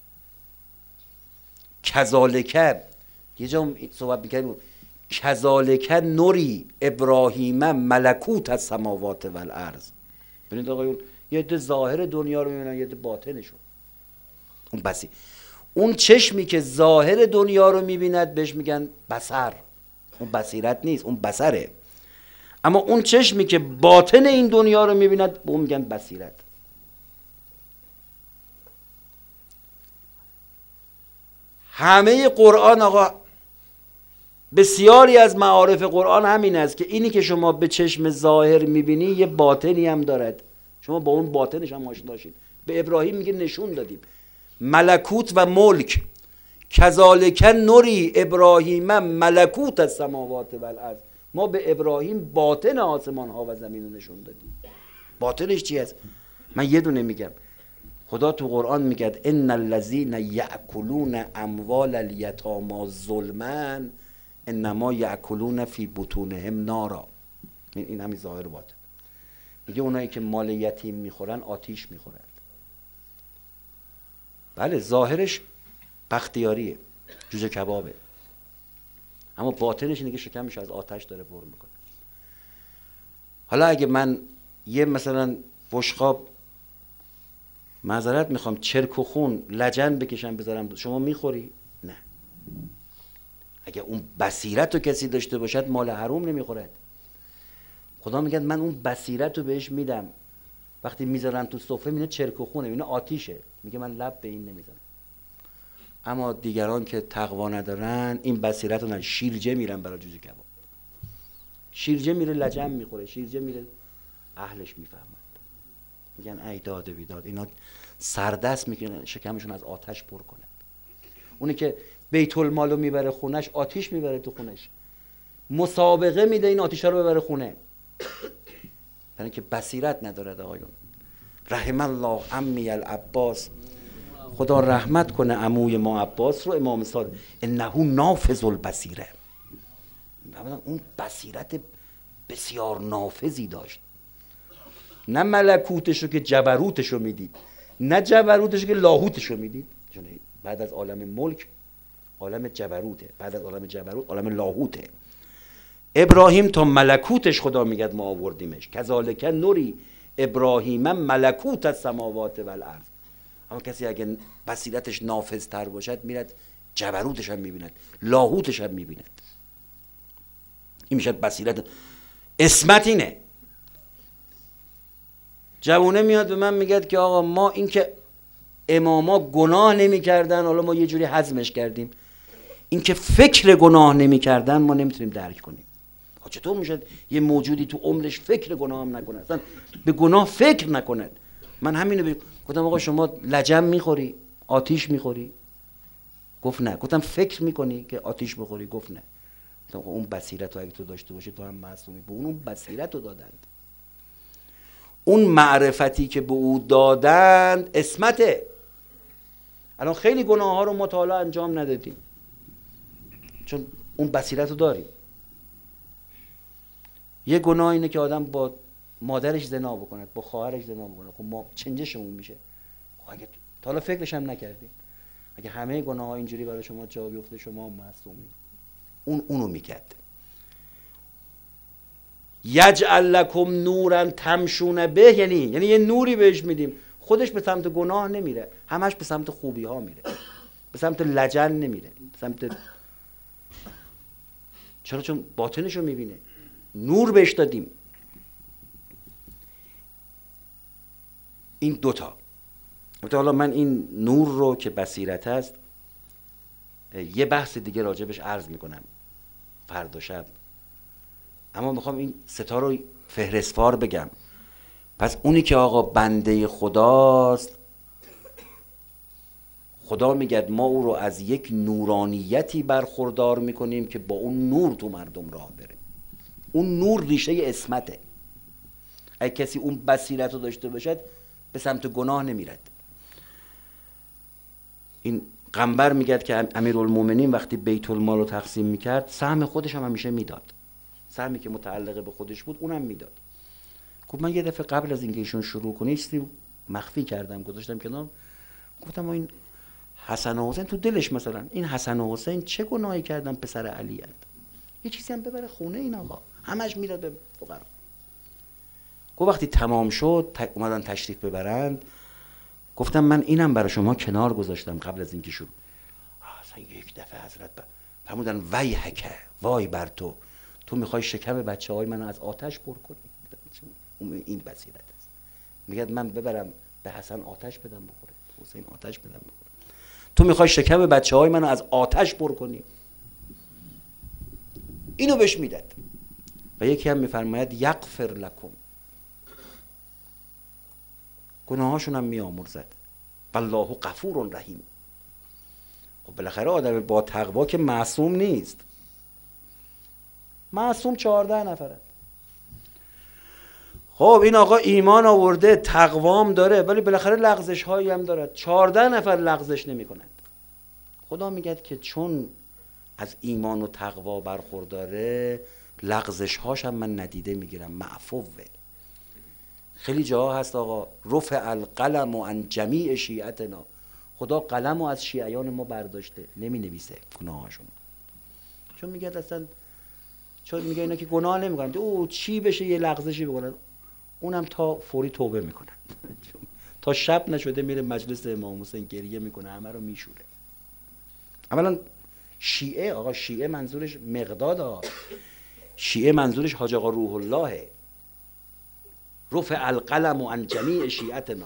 کذالک، یه جا صحبت میکردیم، کذالک نوری ابراهیم ملکوت از سماوات و الارض. ببینید آقایون، یه عده ظاهر دنیا رو میبینن، یه عده باطنشو. اون اون چشمی که ظاهر دنیا رو میبیند بهش میگن بصر، اون بصیرت نیست، اون بصره. اما اون چشمی که باطن این دنیا رو میبیند به اون میگن بصیرت. همه قرآن آقا، بسیاری از معارف قرآن همین است که اینی که شما به چشم ظاهر میبینی یه باطنی هم دارد، شما با اون باطنش هم آشنا شید. به ابراهیم میگه نشون دادیم ملکوت و ملک، کذالک نوری ابراهیم ملکوت از سماوات و الارض. ما به ابراهیم باطن آسمان ها و زمین رو نشون دادیم. باطنش چی است؟ من یه دونه میگم. خدا تو قرآن میگه ان الذین یأکلون اموال الیتامی ظلما انما یأکلون فی بطونهم نارا. این همین ظاهر باطن. میگه اونایی که مال یتیم میخورن آتیش میخورن. بله ظاهرش بختیاریه، جوجه کبابه، اما باطنش اینه که شکمش از آتش داره پر میکنه. حالا اگه من یه مثلا بشقاب، معذرت میخوام، چرک و خون لجن بکشم بذارم شما میخوری؟ نه. اگه اون بصیرت رو کسی داشته باشد مال حروم نمیخورد. خدا میگه من اون بصیرت رو بهش میدم، وقتی میذارن تو سفره میینه چرک و خونه، میینه آتیشه، میگه من لب به این نمیزنم. اما دیگران که تقوا ندارن این بصیرت رو ندارن، شیرجه میرن برای جوجه کباب، شیرجه میره لجن میخوره، شیرجه میره اهلش میفهمند، میگن ای داد بیداد، اینا سردست میکنن شکمشون از آتش پر کنه. اونی که بیت المالو میبره خونش آتیش میبره تو خونش، مسابقه میده این آتیشا رو ببره خونه، یعنی که بصیرت نداره. آقایون رحم الله عمی العباس، خدا رحمت کنه عموی ما عباس رو، امام صادق، انه نافذ البصیره. اون بصیرت بسیار نافذی داشت. نه ملکوتشو که جبروتشو میدید، نه جبروتشو که لاهوتشو میدید. چون بعد از عالم ملک عالم جبروته، بعد از عالم جبروت عالم لاهوته. ابراهیم تا ملکوتش خدا میگد ما آوردیمش. کذالک نوری ابراهیم ملکوت السماوات والارض. اما کسی اگه بصیرتش نافذتر باشد میرد جبروتش هم میبیند، لاهوتش هم میبیند. این میشه بصیرت. اسمت اینه. جوونه میاد به من میگه که آقا ما این که اماما گناه نمیکردن حالا ما یه جوری هضمش کردیم، این که فکر گناه نمیکردن ما نمیتونیم درک کنیم. چطور میشه یه موجودی تو عمرش فکر گناه هم نکنه، اصلا به گناه فکر نکنه؟ من همینو گفتم آقا شما لجم میخوری، آتیش میخوری؟ گفت نه. گفتم فکر میکنی که آتیش بخوری؟ گفت نه. گفتم اون بصیرت رو اگه تو داشته باشی تو هم معصومی. به اون بصیرت رو دادند، اون معرفتی که به او دادند اسمته. الان خیلی گناه ها رو مطالعه انجام ندادیم چون اون بصیرت رو داریم. یه گناه اینه که آدم با مادرش زنا بکنه، با خواهرش زنا بکنه. خب ما چنجشمون میشه. خب اگه تا حالا فکرش هم نکردیم، اگه همه گناه ها اینجوری برای شما جا بیفته شما معصومی. اونو میکرد. یجعل لکم نورا تمشون به، یعنی یه نوری بهش میدیم، خودش به سمت گناه نمیره، همش به سمت خوبی ها میره، به سمت لجن نمیره، به سمت. چرا؟ چون باطنشو میبینه، نور بهش دادیم. این دوتا. حالا من این نور رو که بصیرت هست یه بحث دیگه راجبش عرض میکنم فردا شب، اما میخوام این ستا رو فهرستوار بگم. پس اونی که آقا بنده خداست، خدا میگه ما او رو از یک نورانیتی برخوردار میکنیم که با اون نور تو مردم راه بره. اون نور ریشه اسمته. اگه کسی اون بصیرت رو داشته باشد به سمت گناه نمیرد. این قنبر میگه که امیرالمومنین وقتی بیت المال رو تقسیم میکرد سهم خودش هم همیشه میداد، سهمی که متعلق به خودش بود اونم میداد. گفت من یه دفعه قبل از اینکه ایشون شروع کنه چیزی مخفی کردم، گذاشتم کنار. گفتم این حسن و حسین تو دلش مثلا این حسن و حسین چه گناهی کردن پسر علی اند؟ یه چیزی هم ببره خونه این آقا، همش میره به فقرا. گفت وقتی تمام شد اومدن تشریف ببرند، گفتم من اینم برای شما کنار گذاشتم قبل از اینکه شروع. اصلا یک دفعه حضرت فرمودن وای حکه، وای بر تو میخوای شکم بچه‌های منو از آتش پر کنی. این بصیرت است. میگه من ببرم به حسن آتش بدم بخوره، حسین آتش بدم بخوره، تو میخوای شکم بچه‌های منو از آتش پر کنی. اینو بهش میداد. و یکی هم میفرماید یغفر لکم، گناهاشون هم میامرزد. والله غفور رحیم. خب بالاخره آدم با تقوا که معصوم نیست. معصوم 14 نفره. خب این آقا ایمان آورده، تقوام داره، ولی بالاخره لغزش هایی هم داره. 14 نفر لغزش نمی کنند. خدا میگه که چون از ایمان و تقوا برخورداره لغزش هاش هم من ندیده میگیرم، معفوه. خیلی جاها هست آقا رفع القلم عن جمیع شیعتنا، خدا قلم رو از شیعیان ما برداشته، نمی نویسه گناهاشون. چون میگه اصلا، چون میگه اینا که گناه نمیکنن، او چی بشه یه لغزشی بکنن، اونم تا فوری توبه میکنن. تا شب نشده میره مجلس امام حسین گریه میکنه، همه رو میشوره. اولا شیعه، آقا شیعه منظورش مقداد، شیعه منظورش حاج آقا روح الله. رفع القلم عن جمیع شیعتنا.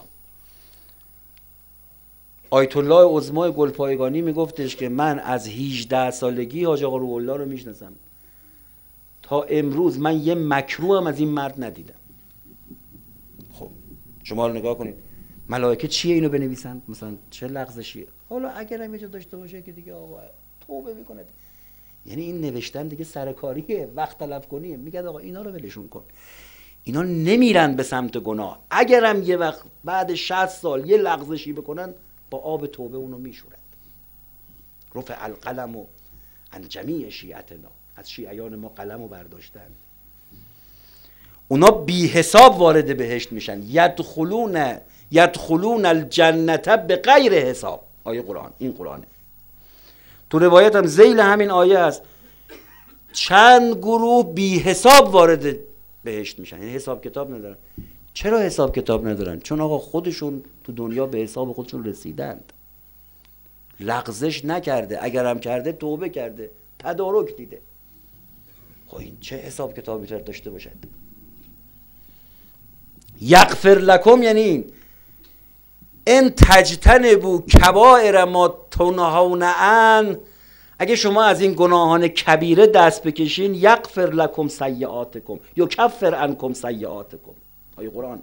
آیت الله عظما گلپایگانی میگفتش که من از 18 سالگی حاج آقا روح الله رو میشناسم، تا امروز من یه مکروه هم از این مرد ندیدم. خب شما رو نگاه کنید، ملائکه چیه اینو بنویسن؟ مثلا چه لغزشیه؟ حالا اگر هم یه جا داشته باشه که دیگه آقا توبه میکنه، یعنی این نوشتن دیگه سرکاریه، وقت تلف کنیه. میگه آقا اینا رو ولشون کن، اینا نمیرن به سمت گناه. اگرم یه وقت بعد 60 سال یه لغزشی بکنن با آب توبه اونو میشورند. رفع القلم عن جمیع شیعتنا، از شیعیان ما قلمو برداشتن. اونا بی حساب وارد بهشت میشن. یدخلون الجنة به غیر حساب. آیه قرآن، این قرآنه. تو روایت هم ذیل همین آیه است چند گروه بی حساب وارد بهشت میشن، یعنی حساب کتاب ندارن. چرا حساب کتاب ندارن؟ چون آقا خودشون تو دنیا به حساب خودشون رسیدند، لغزش نکرده، اگر هم کرده توبه کرده، تدارک دیده. خب این چه حساب کتاب میتونه داشته باشد؟ یغفر لکم یعنی ان تجتنبوا کبائر ما تنهون عنه، اگه شما از این گناهان کبیره دست بکشین، یغفر لکم سیئاتکم یکفر عنکم سیئاتکم. آیه قرآن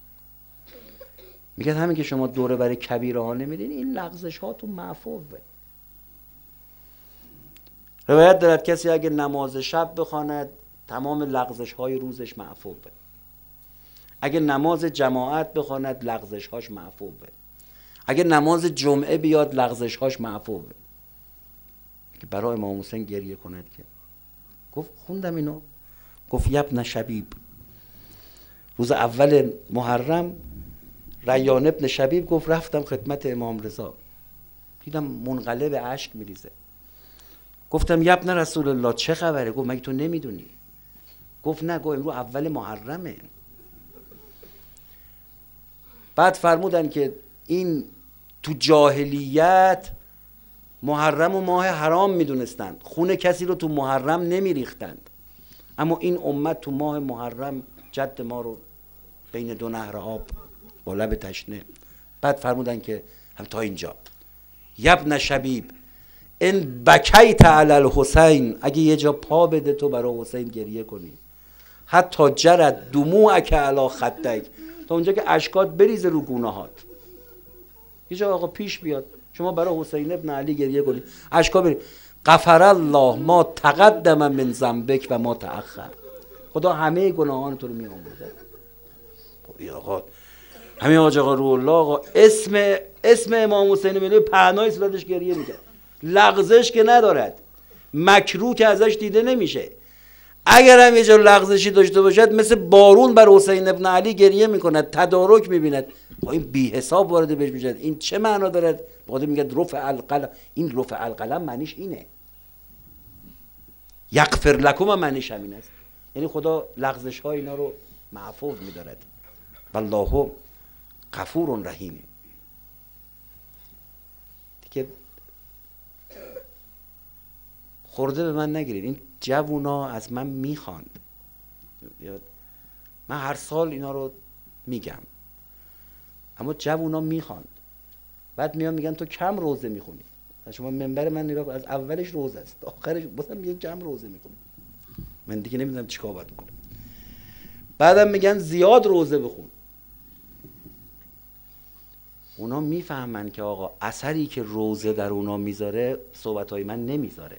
میگه همین که شما دوره برای کبیره ها نمیدین، این لغزش هاتون معفوه. روایت دارد کسی اگه نماز شب بخواند تمام لغزش های روزش معفوه. اگه نماز جماعت بخواند لغزش هاش معفوه. اگه نماز جمعه بیاد لغزش هاش معفوه. که برای امام حسین گریه کند که گفت خوندم اینو، گفت یبن شبیب، روز اول محرم ریان ابن شبیب گفت رفتم خدمت امام رضا، دیدم منقلب اشک میریزه. گفتم یبن رسول الله چه خبره؟ گفت مگه تو نمیدونی؟ گفت نه، گفت امروز اول محرمه. بعد فرمودن که این تو جاهلیت محرم و ماه حرام میدونستند، خون کسی رو تو محرم نمیریختند، اما این امت تو ماه محرم جد ما رو بین دو نهر آب با لب تشنه. بعد فرمودن که هم تا اینجا یبن شبیب ان بکیت علی الحسین، اگه یه جا پا بده تو برای حسین گریه کنی، حتی جرت دموعک علی خدک، تا اونجا که اشکات بریزه رو گونه‌هات. یه جا آقا پیش بیاد شما برای حسین ابن علی گریه کنی، اشکا بری، غفر الله ما تقدم من ذنبک و ما تأخر، خدا همه گناهان تو رو می‌آمرزه. آقا همین حاج آقا روح الله آقا اسم امام حسین میلی پهنای صورتش گریه میکنه، لغزش که ندارد، مکروه که ازش دیده نمیشه. اگر هم یه جا لغزشی داشته باشد مثل بارون بر حسین ابن علی گریه میکند، تدارک میبیند. این بی حساب وارد بهش میشد. این چه معنا دارد؟ بعد میگه رفع القلم. این رفع القلم معنیش اینه، یغفر لکم معنیش همین است، یعنی خدا لغزش های اینا رو معفو میدارد. والله غفور رحیم. دیگه خورده به من نگیرید، این جوونا از من میخواند، من هر سال اینا رو میگم، اما جوونا میخواند. بعد میان میگن تو کم روزه میخونی. شما منبر من نگاه کن، از اولش روزه است تا آخرش مثلا میگن کم روزه میخونی، من دیگه نمیدونم چیکار باید کنم. بعدم میگن زیاد روزه بخون. اونا میفهمن که آقا اثری که روزه در اونا میذاره صحبتهای من نمیذاره.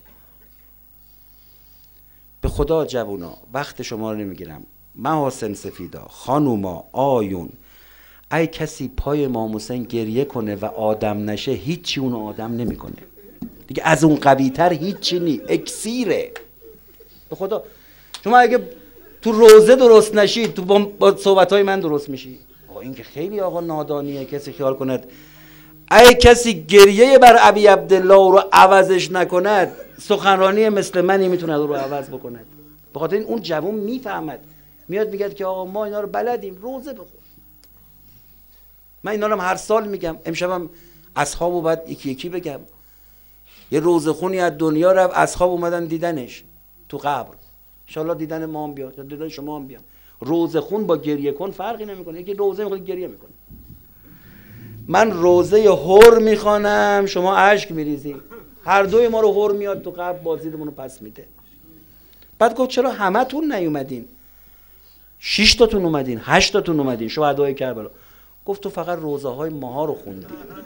به خدا جوونا وقت شما رو نمیگیرم، محاسن سفیدا، خانوما، آیون، ای کسی پای امام حسین گریه کنه و آدم نشه، هیچی اونو آدم نمیکنه دیگه، از اون قوی تر هیچی نی، اکسیره. به خدا شما اگه تو روزه درست نشی تو با صحبتهای من درست میشی. این که خیلی آقا نادانیه کسی خیال کند ای کسی گریه بر ابی عبدالله رو عوضش نکند، سخنرانی مثل منی میتونه رو عوض بکند. به خاطر این اون جوان میفهمد، میاد میگه که آقا ما اینا رو بلدیم، روزه بخور. من اینا رو هر سال میگم، امشبم اصحابو باید یکی یکی بگم. یه روزخونی از دنیا رفت، اصحاب اومدن دیدنش تو قبر، ان شاءالله دیدن ما هم بیاد، دیدن شما هم بیاد. روزخون با گریه کن فرقی نمیکنه، یکی روزه میخواد گریه میکنه. من روزه هر میخوانم، شما اشک میریزی، هر دوی ما رو هر میاد تو قبر، بازدیدمون رو پس میده. بعد گفت چرا همتون نیومدین؟ 6 تاتون اومدین، 8 تاتون اومدین شهدای کربلا. گفت تو فقط روزه های ماها رو خوندی،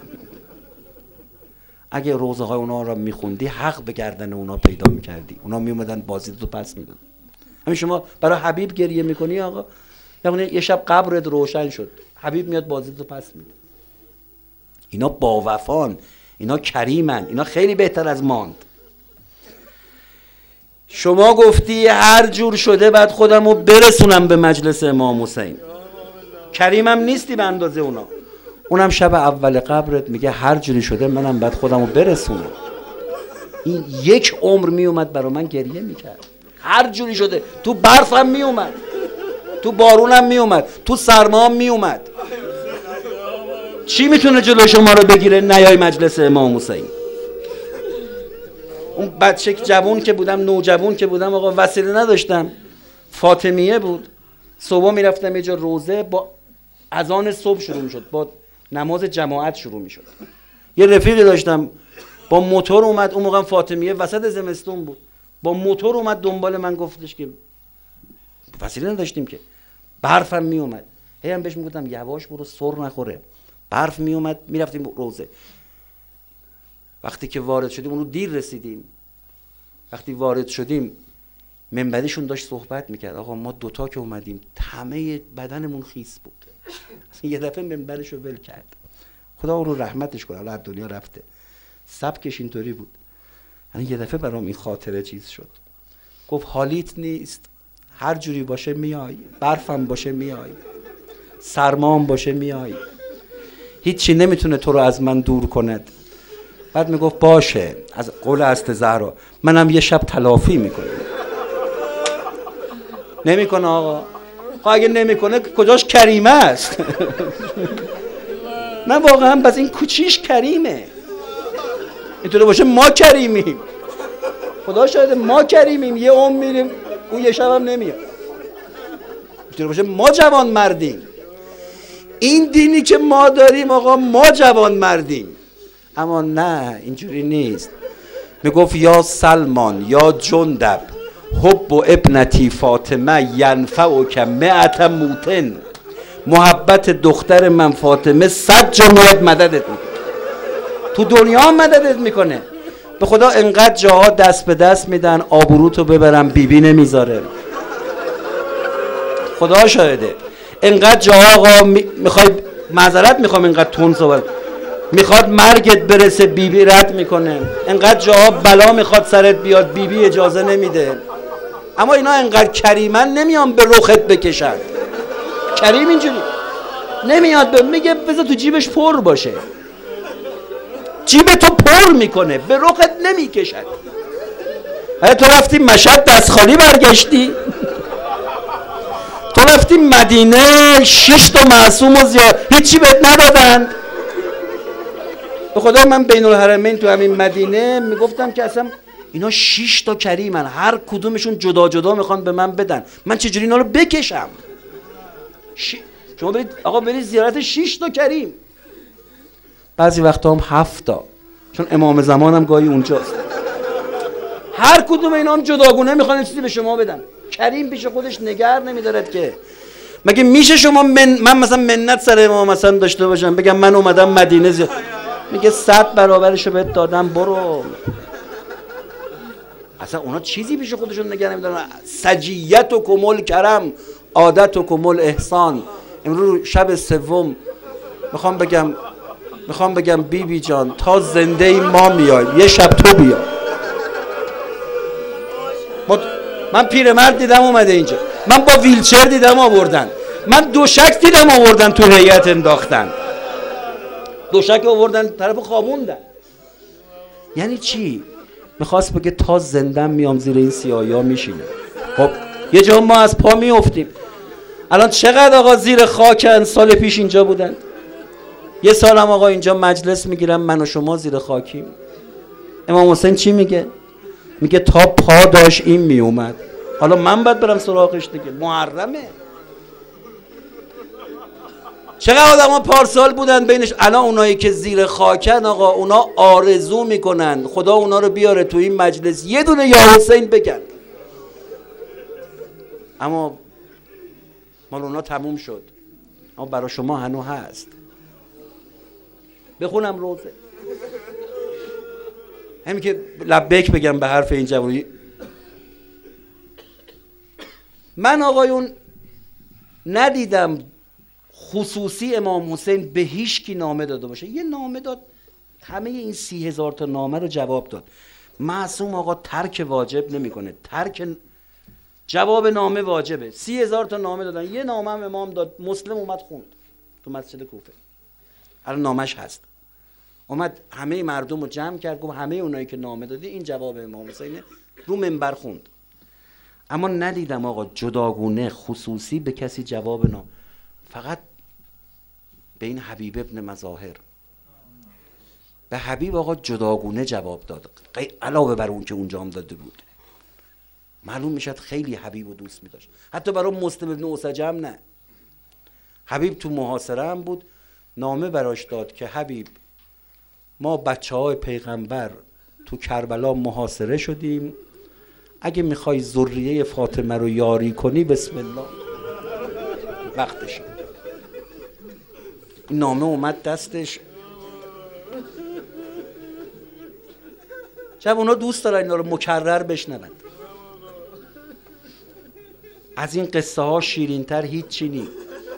اگه روزه های اونا رو میخوندی حق به گردن اونا پیدا میکردی، اونا میومدن بازدیدتو پس میدادن. همین شما برای حبیب گریه میکنی آقا، یعنی یه شب قبرت روشن شد، حبیب میاد بازدیدتو پس میده. اینا با وفان، اینا کریمن، اینا خیلی بهتر از ماند. شما گفتی هر جور شده بعد خودم رو برسونم به مجلس امام حسین. کریمم نیستی به اندازه اونا. اونم شب اول قبرت میگه هر جوری شده منم بعد خودم رو برسونم. این یک عمر میومد برا من گریه میکرد. هر جوری شده، تو برفم میومد، تو بارونم میومد، تو سرمام میومد. چی میتونه جلو شما رو بگیره نیای مجلس امام حسین؟ اون بچه جوون که بودم، نوجوان که بودم، آقا وسیله نداشتم، فاطمیه بود، صبح میرفتم یه جا روزه، با اذان صبح شروع میشد، با نماز جماعت شروع میشد. یه رفیقی داشتم با موتور اومد، اون موقع فاطمیه وسط زمستون بود، با موتور اومد دنبال من، گفتش که وسیله نداشتیم که، برفم میومد، هی هم بهش میگفتم یواش برو سر نخوره. برف میومد، میرفتیم روزه. وقتی که وارد شدیم، اونو دیر رسیدیم، وقتی وارد شدیم منبریشون داشت صحبت میکرد. آقا ما دوتا که اومدیم همه بدنمون خیس بود. اصلا یه دفعه منبرشو ول کرد. خدا اون رو رحمتش کنه، الان دنیا رفته. سبکش اینطوری بود. یعنی یه دفعه برام این خاطره چیز شد. گفت حالیت نیست، هر جوری باشه میای، برفم باشه میای، سرمام باشه میای، هیچی نمیتونه تو رو از من دور کند. بعد میگفت باشه، از قول است زهرا منم یه شب تلافی میکنم. نمیکنه آقا. خب اگه نمیکنه کجاش کریمه است؟ نه واقعا بس این کوچیش کریمه. اینطوری باشه ما کریمیم، خدا شاید ما کریمیم، یه عمر میریم اون یه شب هم نمیاد. اینطوری باشه ما جوان مردیم. این دینی که ما داریم آقا ما جوان مردیم. اما نه اینجوری نیست. میگفت یا سلمان یا جندب حب و ابنتی فاطمه ینفعک مئت موتن. محبت دختر من فاطمه 100 جا میاد مددت میکنه، تو دنیا هم مددت میکنه. به خدا انقدر جاها دست به دست میدن آبروتو ببرم، بیبی نمیذاره. خدا شاهده. انقدر جاها آقا میخوای معذرت میخوام اینقدر تون صحبت، میخواد مرگت برسه بیبی رد میکنه. انقدر جاها بلا میخواد سرت بیاد بیبی اجازه نمیده. اما اینا انقدر کریمن نمیان به رخت بکشن. کریم اینجوری نمیاد میگه بذار تو جیبش پر باشه. جیب تو پر میکنه، به رخت نمیکشد. تو رفتی مشهد دست خالی برگشتی؟ تو رفتی مدینه 6 تا معصوم و زیاد هیچی بهت ندادن؟ به خدا من بین الحرمین تو همین مدینه میگفتم که اصلا اینا 6 تا کریمن، هر کدومشون جدا جدا میخوان به من بدن، من چجوری اینا رو بکشم؟ شما برید آقا برید زیارت 6 تا کریم، بعضی وقتا هم 7 تا، چون امام زمان هم گاهی اونجاست. هر کدوم اینا هم جداگونه میخوان چیزی به شما بدن. کریم پیش خودش نگر نمیدارد که. مگه میشه شما من مثلا منت سر امام حسن داشته باشم بگم من اومدم مدینه میگه 100 برابرشو بهت دادم برو. اصلا اونا چیزی پیش خودشون نگه نمیدارن. سجیت و کمال کرم، عادت و کمال احسان. امروز شب سوم میخوام بگم بی جان تا زنده ما میای یه شب تو بیا. من پیرمرد دیدم اومده اینجا، من با ویلچر دیدم آوردن، من دوشک دیدم آوردن تو هیئت انداختن، دوشک آوردن طرف خوابوندن. یعنی چی؟ میخواست بگه تا زندم میام زیر این سیاهیا میشینه. خب یه جا ما از پا میافتیم. الان چقدر آقا زیر خاکن سال پیش اینجا بودن، یه سال هم آقا اینجا مجلس میگیرم من و شما زیر خاکیم. امام حسین چی میگه؟ میگه تا پا داشت این میومد. حالا من باید برم سراغش دیگه، محرمه. چقدر آدم ها پارسال بودن بینش. الان اونایی که زیر خاکن آقا اونا آرزو میکنن خدا اونا رو بیاره تو این مجلس یه دونه یا حسین بگن. اما مال اونا تموم شد، اما برای شما هنو هست. بخونم روزه همین که لبیک بگم به حرف این جوانی. من آقایون ندیدم خصوصی امام حسین به هیچ کی نامه داده باشه. یه نامه داد، همه این 30,000 تا نامه رو جواب داد. معصوم آقا ترک واجب نمیکنه. ترک جواب نامه واجبه. 30,000 تا نامه دادن، یه نامه هم امام داد، مسلم اومد خوند تو مسجد کوفه، الان نامش هست. اومد همه مردم رو جمع کرد، گفت همه اونایی که نامه دادی این جواب امام حسینه، رو منبر خوند. اما ندیدم آقا جداگونه خصوصی به کسی جواب نامه، فقط به این حبیب ابن مظاهر، به حبیب آقا جداگونه جواب داد، علاوه بر اون که اونجا هم داده بود. معلوم میشد خیلی حبیب رو دوست میداشت. حتی برای مسلم ابن اوسجه هم نه. حبیب تو محاصره هم بود، نامه براش داد که حبیب ما بچه های پیغمبر تو کربلا محاصره شدیم، اگه میخوای ذریه فاطمه رو یاری کنی بسم الله، وقتش. این نامه اومد دستش. شب اونا دوست دارن اینا رو مکرر بشنون. از این قصه ها شیرین تر هیچی نی.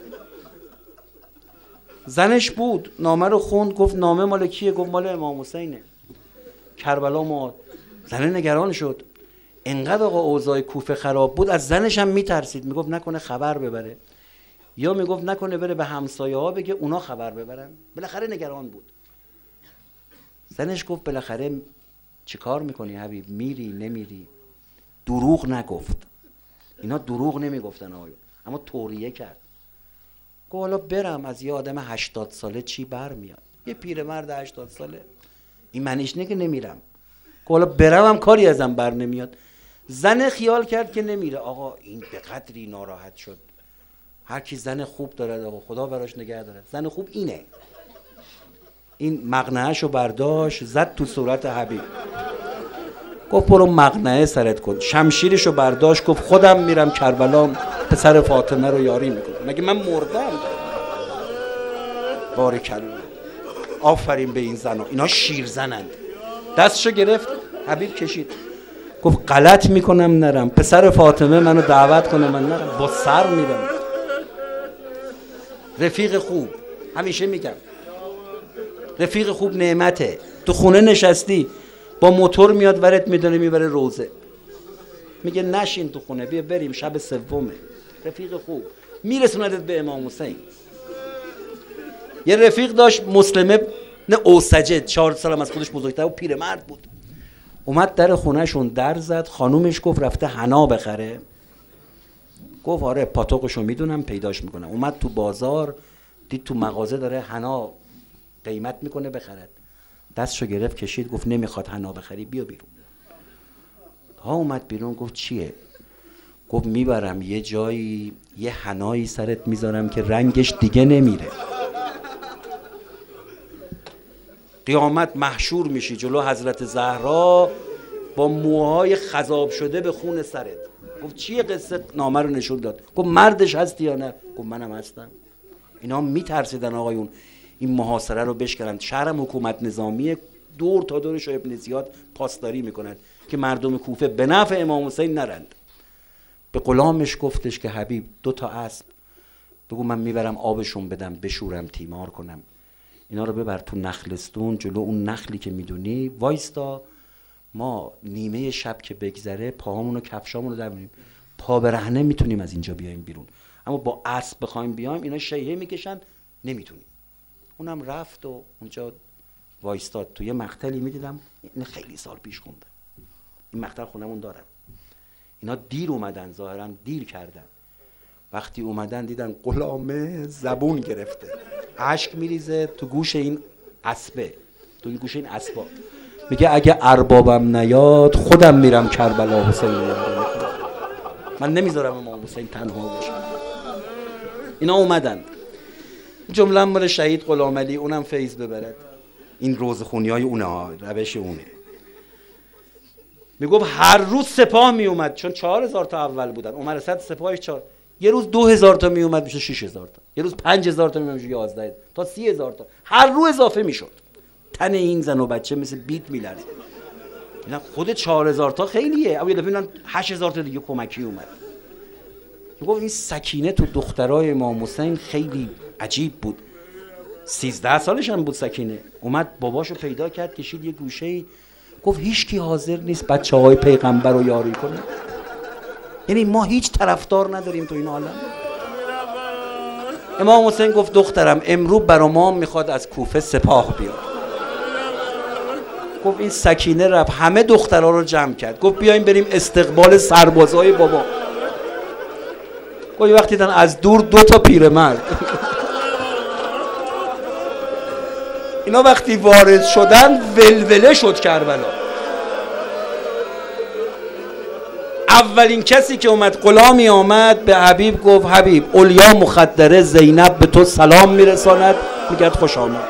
زنش بود، نامه رو خوند، گفت نامه مال کیه؟ گفت مال امام حسینه، کربلا. ما زنه نگران شد، انقدر آقا اوضاع کوفه خراب بود، از زنش هم میترسید، میگفت نکنه خبر ببره، یا میگفت نکنه بره به همسایه ها بگه اونا خبر ببرن. بالاخره نگران بود. زنش گفت بالاخره چیکار میکنی حبیب، میری نمیری؟ دروغ نگفت، اینا دروغ نمیگفتن آقا، اما توریه کرد. گفت حالا برم، از یه آدم 80 ساله چی برمیاد؟ یه پیرمرد 80 ساله، این معنیش نه که نمیرم. گفت حالا برم هم کاری ازم بر نمیاد. زن خیال کرد که نمیره. آقا این به قدری ناراحت شد. هر کی زن خوب داره آقا خدا براش نگه داره. زن خوب اینه. این مقنعه‌شو برداشت زد تو صورت حبیب، گفت برو مقنعه سرت کن. شمشیرشو برداشت گفت خودم میرم کربلا پسر فاطمه رو یاری میکنم، مگه من مردم؟ بارکالله، آفرین به این زنا، اینا شیر زنند. دستشو گرفت، حبیب کشید، گفت غلط میکنم نرم، پسر فاطمه منو دعوت کنه من نرم، با سر میرم. رفیق خوب، همیشه میگم رفیق خوب نعمته. تو خونه نشستی با موتور میاد ورت میدونه میبره روزه، میگه نشین تو خونه، بیا بریم شب سومه. رفیق خوب میرسوندت به امام حسین. یه رفیق داشت مسلمه نه اوسجه، 4 سال از خودش بزرگتر و پیرمرد بود. اومد در خونهشون در زد، خانومش گفت رفته حنا بخره. گفت آره پاتوقشو میدونم پیداش میکنم. اومد تو بازار دید تو مغازه داره حنا قیمت میکنه بخرد. دستشو گرفت کشید، گفت نمیخواد حنا بخری، بیا بیرون. ها اومد بیرون، گفت چیه؟ گفت میبرم یه جایی یه حنایی سرت میذارم که رنگش دیگه نمیره، قیامت محشور میشی جلو حضرت زهرا با موهای خضاب شده به خون سرت. گفت چیه قصه؟ نامه رو نشون داد. گفت مردش هستی یا نه؟ گفت منم هستم. اینا میترسیدن آقایون این محاصره رو بشکنن. شهرم حکومت نظامی، دور تا دورش ابن زیاد پاسداری میکنن که مردم کوفه به نفع امام حسین نرند. به غلامش گفتش که حبیب 2 تا اسب بگو من میبرم آبشون بدم بشورم تیمار کنم، اینا رو ببر تو نخلستون جلو اون نخلی که میدونی وایستا، ما نیمه شب که بگذره پاهامون و کفشامون رو درمیاریم، پا برهنه میتونیم از اینجا بیایم بیرون، اما با اسب بخوایم بیایم اینا شیهه میکشن نمیتونیم. اونم رفت و اونجا وایستاد. تو یه مقتلی میدیدم، این خیلی سال پیش خوندم، این مقتل خونمون دارم. اینا دیر اومدن، ظاهرا دیر کردن. وقتی اومدن دیدن غلامه زبون گرفته، اشک میریزه تو گوش این اسبه، تو گوش این اسبا، میگه اگه اربابم نیاد خودم میرم کربلا حسین رو یاری میکنم، من نمیذارم امام حسین تنها باشه. اینا اومدن. جمله مال شهید غلام علی، اونم فیض ببرد. این روزخونی های اونه ها، روش اونه. میگفت هر روز سپاه میومد، چون 4000 تا اول بودن، عمر اسد سپاهش 4، یه روز 2000 تا میومد میشه 6000 تا، یه روز 5000 تا میومد میشه 11 تا 30000 تا، هر روز اضافه میشد. تن این زن و بچه مثل بیت میلرزید. اینا خود 4000 تا خیلیه، اما یه دفعه اینا 8000 تا دیگه کمکی اومد. میگفت این سکینه تو دخترای امام حسین خیلی عجیب بود. 13 سالش هم بود سکینه. اومد باباشو پیدا کرد، کشید یه گوشه‌ای، گفت هیچ کی حاضر نیست بچه‌های پیغمبر رو یاری کنه. یعنی ما هیچ طرفدار نداریم تو این عالم. امام حسین گفت دخترم امروز برا ما میخواد از کوفه سپاه بیاد. گفت این سکینه رفت همه دخترها رو جمع کرد، گفت بیایم بریم استقبال سربازای بابا. گفت وقتی دیدن از دور 2 تا پیرمرد اینا وقتی وارد شدن ولوله شد کربلا. اولین کسی که اومد غلامی آمد به حبیب گفت حبیب اولیا مخدره زینب به تو سلام میرساند. میگه خوش آمد.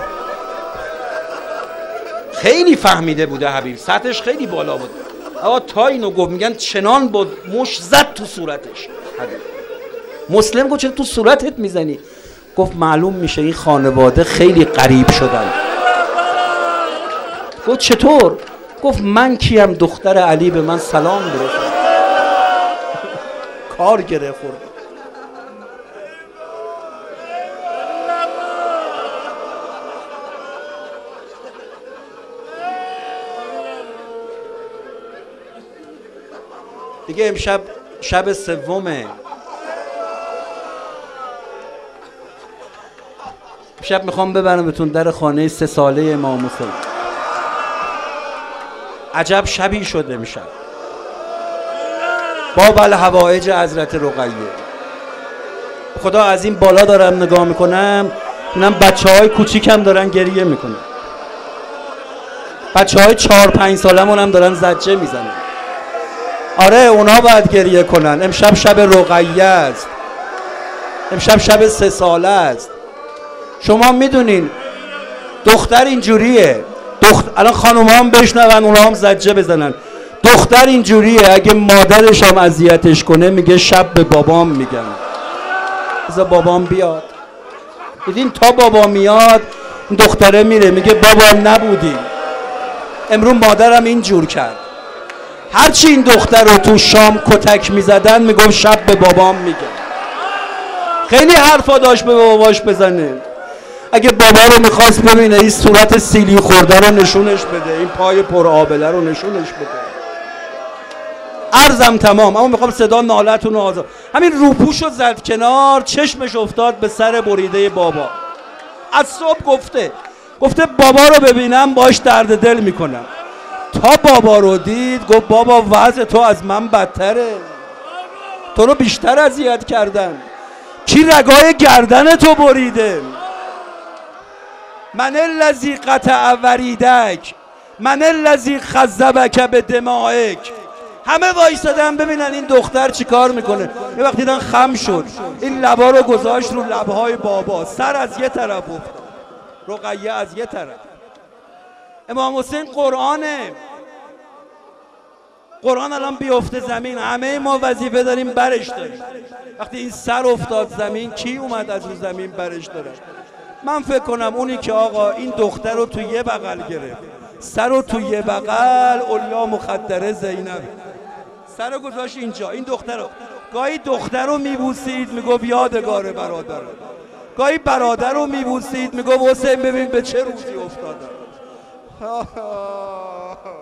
خیلی فهمیده بوده حبیب، سطحش خیلی بالا بود. آقا تا اینو گفت میگن چنان با مش زد تو صورتش حبیب. مسلم گفت چرا تو صورتت میزنی؟ گفت معلوم میشه این خانواده خیلی غریب شدن. گفت چطور؟ گفت من کیم دختر علی به من سلام برسد. کار گره خورد. دیگه امشب شب سومه. امشب میخوام ببرمتون در خانه 3 ساله امام حسین. عجب شبی شده امشب. باب الحوائج حضرت رقیه. خدا از این بالا دارم نگاه میکنم، اینم بچه‌های کوچیکم دارن گریه میکنن. بچه‌های 4-5 سالمون هم دارن زجه میزنن. آره اونا باید گریه کنن. امشب شب رقیه است. امشب شب 3 ساله است. شما میدونین دختر اینجوریه. الان خانوما هم بشنون اونا هم زجه بزنن. دختر اینجوریه اگه مادرش هم اذیتش کنه میگه شب به بابام میگم. بذار بابام بیاد. دیدین تا بابا میاد این دختره میره میگه بابا نبودی. امروز مادرم اینجور کرد. هرچی این دختر رو تو شام کتک میزدن میگم شب به بابام میگم. خیلی حرفا داشت به باباش بزنه. اگه بابا رو میخواست ببینه این صورت سیلی خورده رو نشونش بده، این پای پر آبله رو نشونش بده. عرضم تمام. اما میخوام صدا نالتون رو آزاد. همین روپوشو زد کنار، چشمش افتاد به سر بریده بابا. از صبح گفته بابا رو ببینم باش درد دل میکنم. تا بابا رو دید گفت بابا وضع تو از من بدتره، تو رو بیشتر اذیت کردن. کی رگای گردن تو بریده؟ من الذی قطع وریدک، من الذی خذبک به دمائک. همه وایسادن ببینن این دختر چی کار میکنه. یه وقت دیدن خم شد، این لبا رو گذاشت رو لبهای بابا، سر از یه طرف افتاد، رقیه از یه طرف. امام حسین قرآن الان بیفته زمین، همه ما وظیفه داریم برش داریم. وقتی این سر افتاد زمین کی اومد از رو زمین برش داره؟ من فکر کنم اونی که آقا این دختر رو تو یه بغل گرفت، سر رو تو یه بغل، اولیا مخدره زینب، سر رو گذاشت اینجا. این دختر رو گاهی دختر رو میبوسید میگفت یادگار برادر، گاهی برادر رو میبوسید میگفت حسین ببین به چه روزی افتادم.